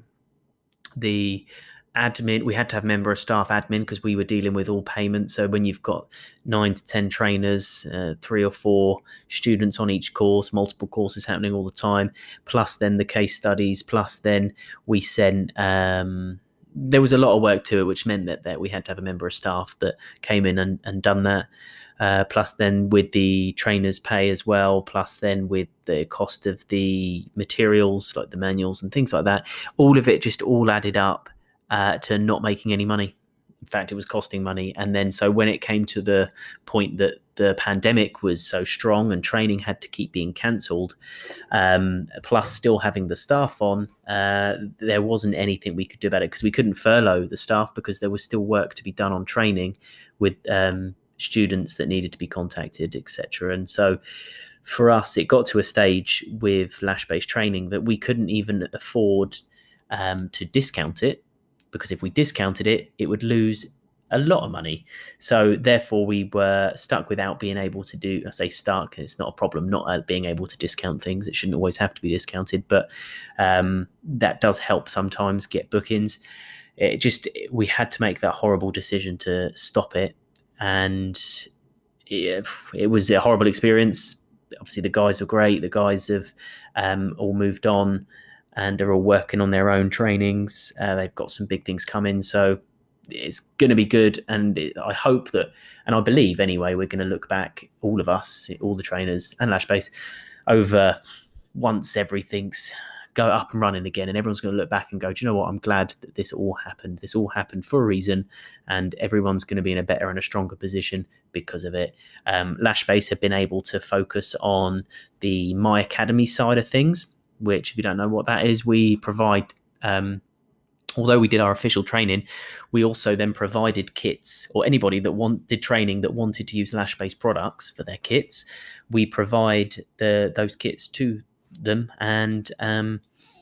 the admin. We had to have member of staff admin because we were dealing with all payments. So when you've got nine to ten trainers, uh, three or four students on each course, multiple courses happening all the time, plus then the case studies, plus then we sent... Um, there was a lot of work to it, which meant that, that we had to have a member of staff that came in and, and done that. Uh, plus then with the trainers' pay as well, plus then with the cost of the materials like the manuals and things like that, all of it just all added up uh, to not making any money. In fact, it was costing money. And then so when it came to the point that the pandemic was so strong and training had to keep being cancelled, um, plus still having the staff on, uh, there wasn't anything we could do about it, because we couldn't furlough the staff because there was still work to be done on training with um, students that needed to be contacted, et cetera. And so for us, it got to a stage with lash-based training that we couldn't even afford um, to discount it, because if we discounted it, it would lose a lot of money. So therefore we were stuck without being able to do, I say stuck, it's not a problem not being able to discount things. It shouldn't always have to be discounted, but um, that does help sometimes get bookings. It just, we had to make that horrible decision to stop it. And it, it was a horrible experience. Obviously the guys are great. The guys have um, all moved on and are all working on their own trainings. Uh, they've got some big things coming. So it's going to be good. And it, I hope that, and I believe anyway, we're going to look back, all of us, all the trainers and Lashbase, over once everything's go up and running again, and everyone's going to look back and go, do you know what? I'm glad that this all happened. This all happened for a reason, and everyone's going to be in a better and a stronger position because of it. Um, Lashbase have been able to focus on the My Academy side of things, which, if you don't know what that is, we provide, um, although we did our official training, we also then provided kits, or anybody that want, did training that wanted to use Lashbase products for their kits, we provide the those kits to them, and um,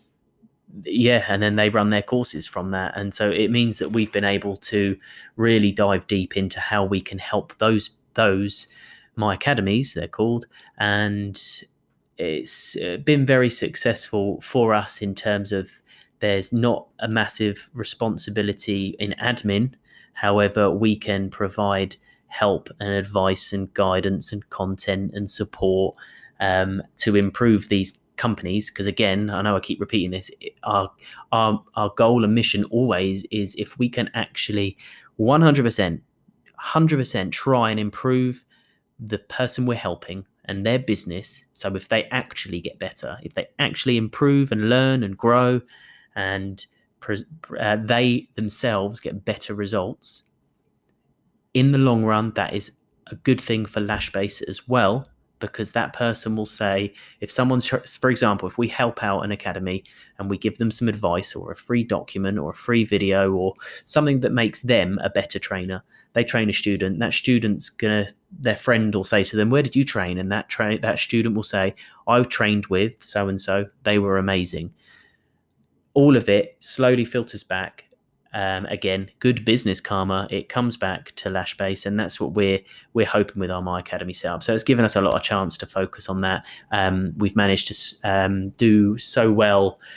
yeah, and then they run their courses from that. And so it means that we've been able to really dive deep into how we can help those, those My Academies, they're called, and it's been very successful for us in terms of there's not a massive responsibility in admin. However, we can provide help and advice and guidance and content and support um, to improve these companies. Because again, I know I keep repeating this, our, our, our goal and mission always is, if we can actually one hundred percent, one hundred percent try and improve the person we're helping and their business. So if they actually get better, if they actually improve and learn and grow, and uh, they themselves get better results, in the long run, that is a good thing for Lashbase as well, because that person will say, if someone's, for example, if we help out an academy and we give them some advice or a free document or a free video or something that makes them a better trainer, they train a student, that student's gonna, their friend will say to them, where did you train? And that tra- that student will say, I trained with so-and-so, they were amazing. All of it slowly filters back. Um, again, good business karma. It comes back to Lashbase, and that's what we're we're hoping with our My Academy setup. So it's given us a lot of chance to focus on that. Um, we've managed to um, do so well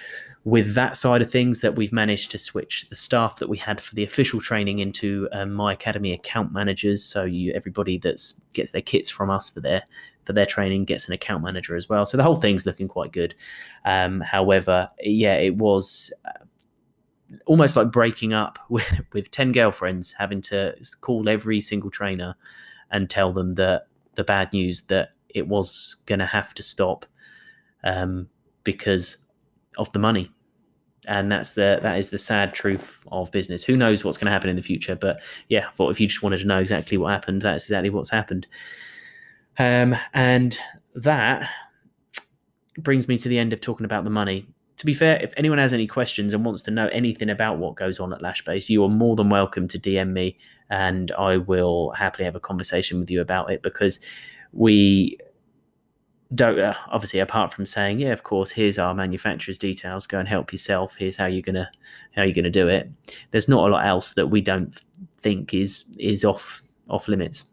with that side of things that we've managed to switch the staff that we had for the official training into um, My Academy account managers. So you, everybody that gets their kits from us for their for their training gets an account manager as well. So the whole thing's looking quite good. Um, however, yeah, it was uh, almost like breaking up with, with ten girlfriends, having to call every single trainer and tell them that the bad news that it was going to have to stop um, because of the money. And that's the that is the sad truth of business. Who knows what's going to happen in the future? But yeah, I thought if you just wanted to know exactly what happened, that's exactly what's happened. Um, and that brings me to the end of talking about the money. To be fair, if anyone has any questions and wants to know anything about what goes on at Lashbase, you are more than welcome to D M me, and I will happily have a conversation with you about it, because we don't, uh, obviously, apart from saying, yeah, of course, here's our manufacturer's details, go and help yourself, here's how you're gonna how you're gonna do it. There's not a lot else that we don't think is is off off limits.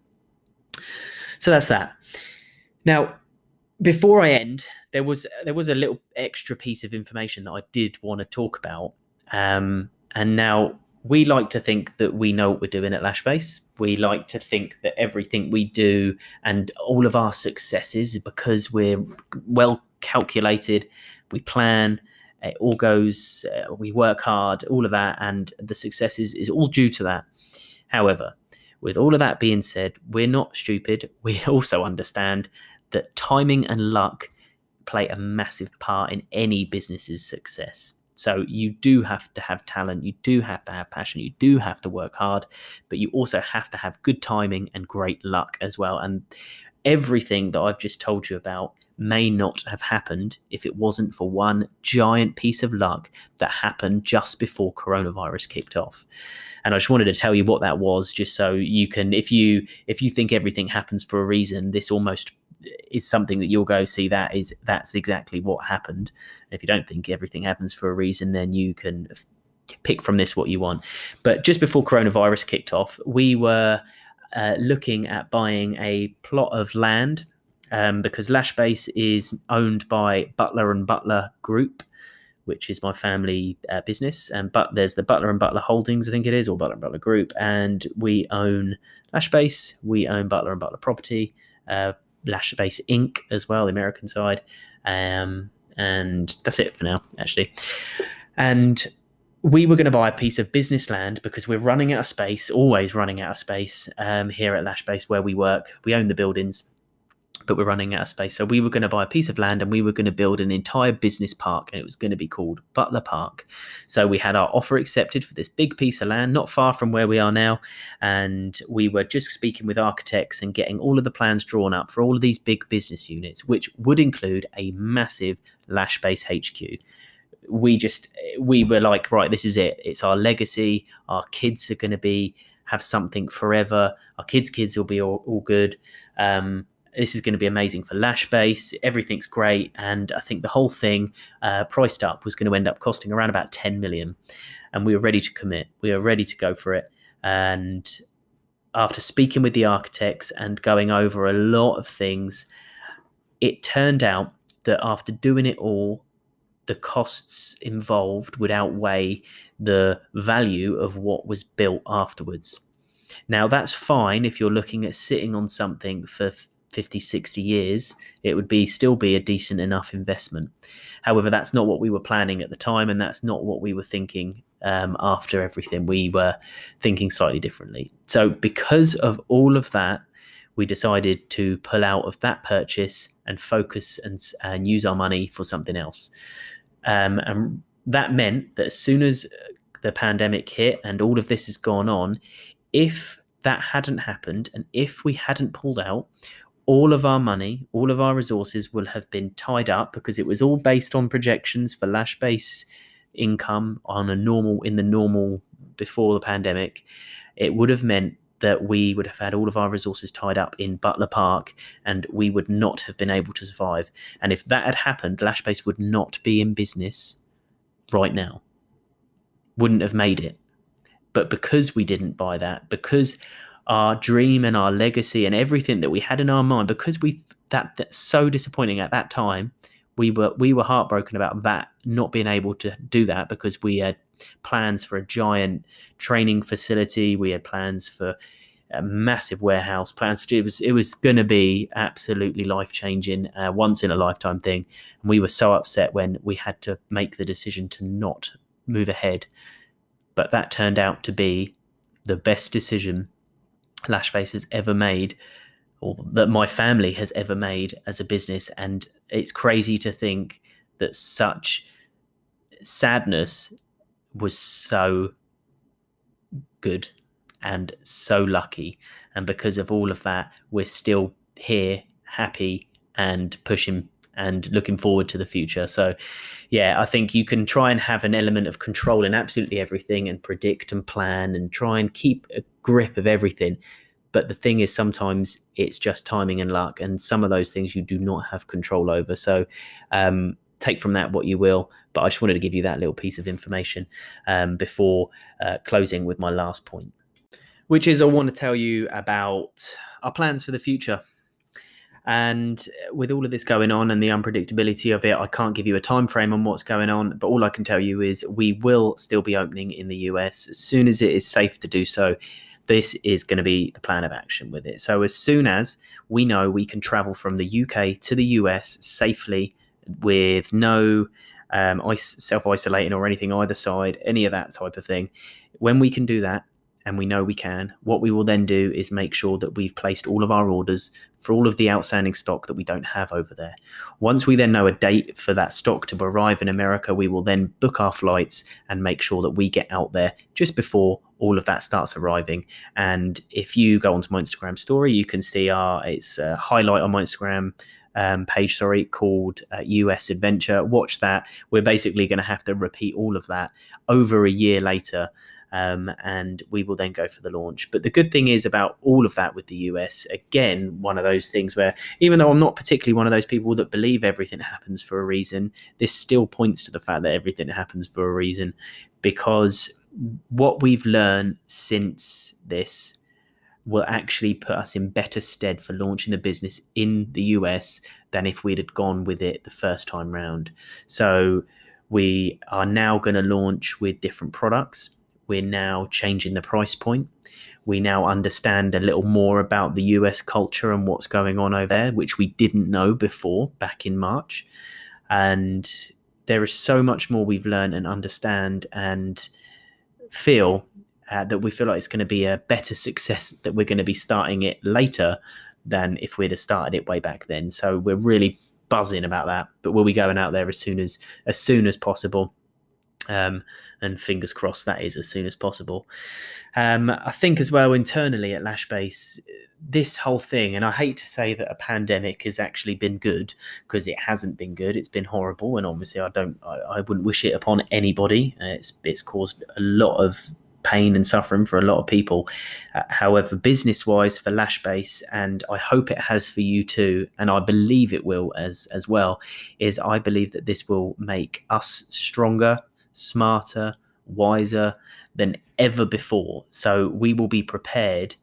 So that's that. Now, before I end, there was there was a little extra piece of information that I did want to talk about. Um, and now we like to think that we know what we're doing at Lashbase. We like to think that everything we do and all of our successes, because we're well calculated, we plan, it all goes, uh, we work hard, all of that, and the successes is all due to that. However, with all of that being said, we're not stupid. We also understand that timing and luck play a massive part in any business's success. So you do have to have talent, you do have to have passion, you do have to work hard, but you also have to have good timing and great luck as well. And everything that I've just told you about may not have happened if it wasn't for one giant piece of luck that happened just before coronavirus kicked off. And I just wanted to tell you what that was, just so you can, if you if you think everything happens for a reason, this almost is something that you'll go see, that is that's exactly what happened. If you don't think everything happens for a reason, then you can pick from this what you want. But just before coronavirus kicked off, we were uh, looking at buying a plot of land, um, because Lashbase is owned by Butler and Butler Group, which is my family uh, business. And but there's the Butler and Butler Holdings, I think it is, or Butler and Butler Group, and we own Lashbase, we own Butler and Butler Property, uh, Lashbase Incorporated as well, the American side, um, and that's it for now, actually. And we were going to buy a piece of business land because we're running out of space, always running out of space um, here at Lashbase where we work. We own the buildings, but we're running out of space. So we were going to buy a piece of land and we were going to build an entire business park, and it was going to be called Butler Park. So we had our offer accepted for this big piece of land, not far from where we are now. And we were just speaking with architects and getting all of the plans drawn up for all of these big business units, which would include a massive Lashbase H Q. We just, we were like, right, this is it. It's our legacy. Our kids are going to be, have something forever. Our kids' kids will be all, all good. Um, This is going to be amazing for Lashbase. Everything's great. And I think the whole thing uh, priced up was going to end up costing around about ten million. And we were ready to commit. We were ready to go for it. And after speaking with the architects and going over a lot of things, it turned out that after doing it all, the costs involved would outweigh the value of what was built afterwards. Now, that's fine if you're looking at sitting on something for fifty, sixty years. It would be still be a decent enough investment. However, that's not what we were planning at the time, and that's not what we were thinking um, after everything. We were thinking slightly differently. So because of all of that, we decided to pull out of that purchase and focus and, and use our money for something else. Um, and that meant that as soon as the pandemic hit and all of this has gone on, if that hadn't happened and if we hadn't pulled out, all of our money, all of our resources will have been tied up, because it was all based on projections for Lashbase income on a normal, in the normal before the pandemic. It would have meant that we would have had all of our resources tied up in Butler Park, and we would not have been able to survive. And if that had happened, Lashbase would not be in business right now. Wouldn't have made it. But because we didn't buy that, because our dream and our legacy and everything that we had in our mind, because we that that's so disappointing at that time, we were we were heartbroken about that, not being able to do that, because we had plans for a giant training facility. We had plans for a massive warehouse, plans for it was it was going to be absolutely life changing, uh, once in a lifetime thing. And we were so upset when we had to make the decision to not move ahead. But that turned out to be the best decision Lashbase has ever made, or that my family has ever made as a business. And it's crazy to think that such sadness was so good and so lucky, and because of all of that, we're still here, happy and pushing and looking forward to the future. So yeah, I think you can try and have an element of control in absolutely everything, and predict and plan and try and keep a grip of everything. But the thing is, sometimes it's just timing and luck, and some of those things you do not have control over. So um, take from that what you will. But I just wanted to give you that little piece of information um, before uh, closing with my last point, which is I want to tell you about our plans for the future. And with all of this going on and the unpredictability of it, I can't give you a time frame on what's going on, but all I can tell you is we will still be opening in the U S as soon as it is safe to do so. This is going to be the plan of action with it. So as soon as we know we can travel from the U K to the U S safely with no um, self-isolating or anything either side, any of that type of thing, when we can do that, and we know we can, what we will then do is make sure that we've placed all of our orders for all of the outstanding stock that we don't have over there. Once we then know a date for that stock to arrive in America, we will then book our flights and make sure that we get out there just before all of that starts arriving. And if you go onto my Instagram story, you can see our it's a highlight on my Instagram um, page, sorry, called uh, U S Adventure. Watch that. We're basically going to have to repeat all of that over a year later. Um, and we will then go for the launch. But the good thing is about all of that with the U S, again, one of those things where, even though I'm not particularly one of those people that believe everything happens for a reason, this still points to the fact that everything happens for a reason, because what we've learned since this will actually put us in better stead for launching the business in the U S than if we'd had gone with it the first time round. So we are now going to launch with different products. We're now changing the price point. We now understand a little more about the U S culture and what's going on over there, which we didn't know before back in March. And there is so much more we've learned and understand, and feel uh, that we feel like it's going to be a better success, that we're going to be starting it later than if we'd have started it way back then. So we're really buzzing about that. But we'll be going out there as soon as as soon as possible. Um, and fingers crossed that is as soon as possible. Um, I think as well internally at Lashbase, this whole thing, and I hate to say that a pandemic has actually been good, because it hasn't been good. It's been horrible, and obviously I don't, I, I wouldn't wish it upon anybody. Uh, it's it's caused a lot of pain and suffering for a lot of people. Uh, however, business-wise for Lashbase, and I hope it has for you too, and I believe it will as as well, is I believe that this will make us stronger, smarter, wiser than ever before. So we will be prepared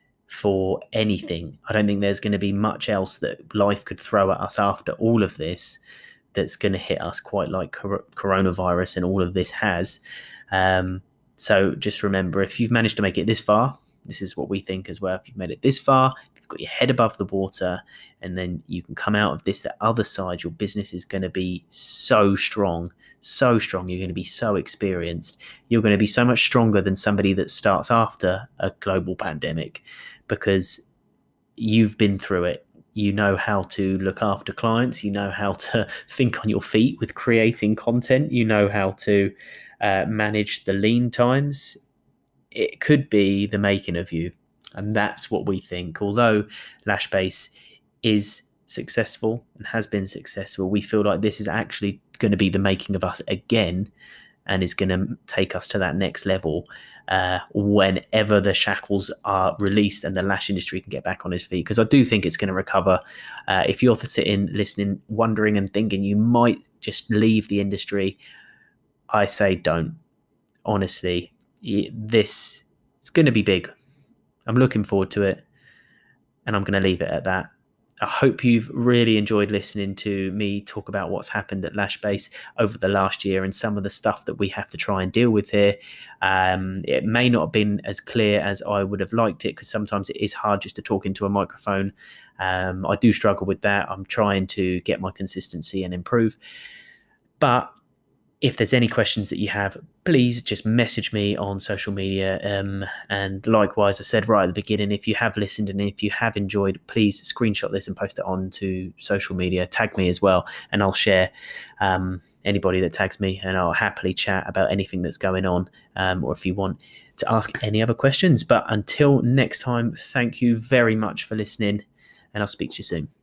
for anything. I don't think there's going to be much else that life could throw at us after all of this that's going to hit us quite like cor- coronavirus and all of this has. Um, so just remember, if you've managed to make it this far, this is what we think as well. If you've made it this far, you've got your head above the water, and then you can come out of this, the other side, your business is going to be so strong, so strong. You're going to be so experienced. You're going to be so much stronger than somebody that starts after a global pandemic, because you've been through it. You know how to look after clients. You know how to think on your feet with creating content. You know how to uh, manage the lean times. It could be the making of you. And that's what we think. Although Lashbase is successful and has been successful, we feel like this is actually going to be the making of us again, and is going to take us to that next level uh, whenever the shackles are released and the lash industry can get back on its feet. Because I do think it's going to recover. Uh, if you're sitting, listening, wondering and thinking you might just leave the industry, I say don't. Honestly, this is going to be big. I'm looking forward to it, and I'm going to leave it at that. I hope you've really enjoyed listening to me talk about what's happened at Lashbase over the last year and some of the stuff that we have to try and deal with here. Um, it may not have been as clear as I would have liked it, because sometimes it is hard just to talk into a microphone. Um, I do struggle with that. I'm trying to get my consistency and improve. But if there's any questions that you have, please just message me on social media. Um, and likewise, I said right at the beginning, if you have listened and if you have enjoyed, please screenshot this and post it on to social media. Tag me as well, and I'll share um, anybody that tags me, and I'll happily chat about anything that's going on, um, or if you want to ask any other questions. But until next time, thank you very much for listening, and I'll speak to you soon.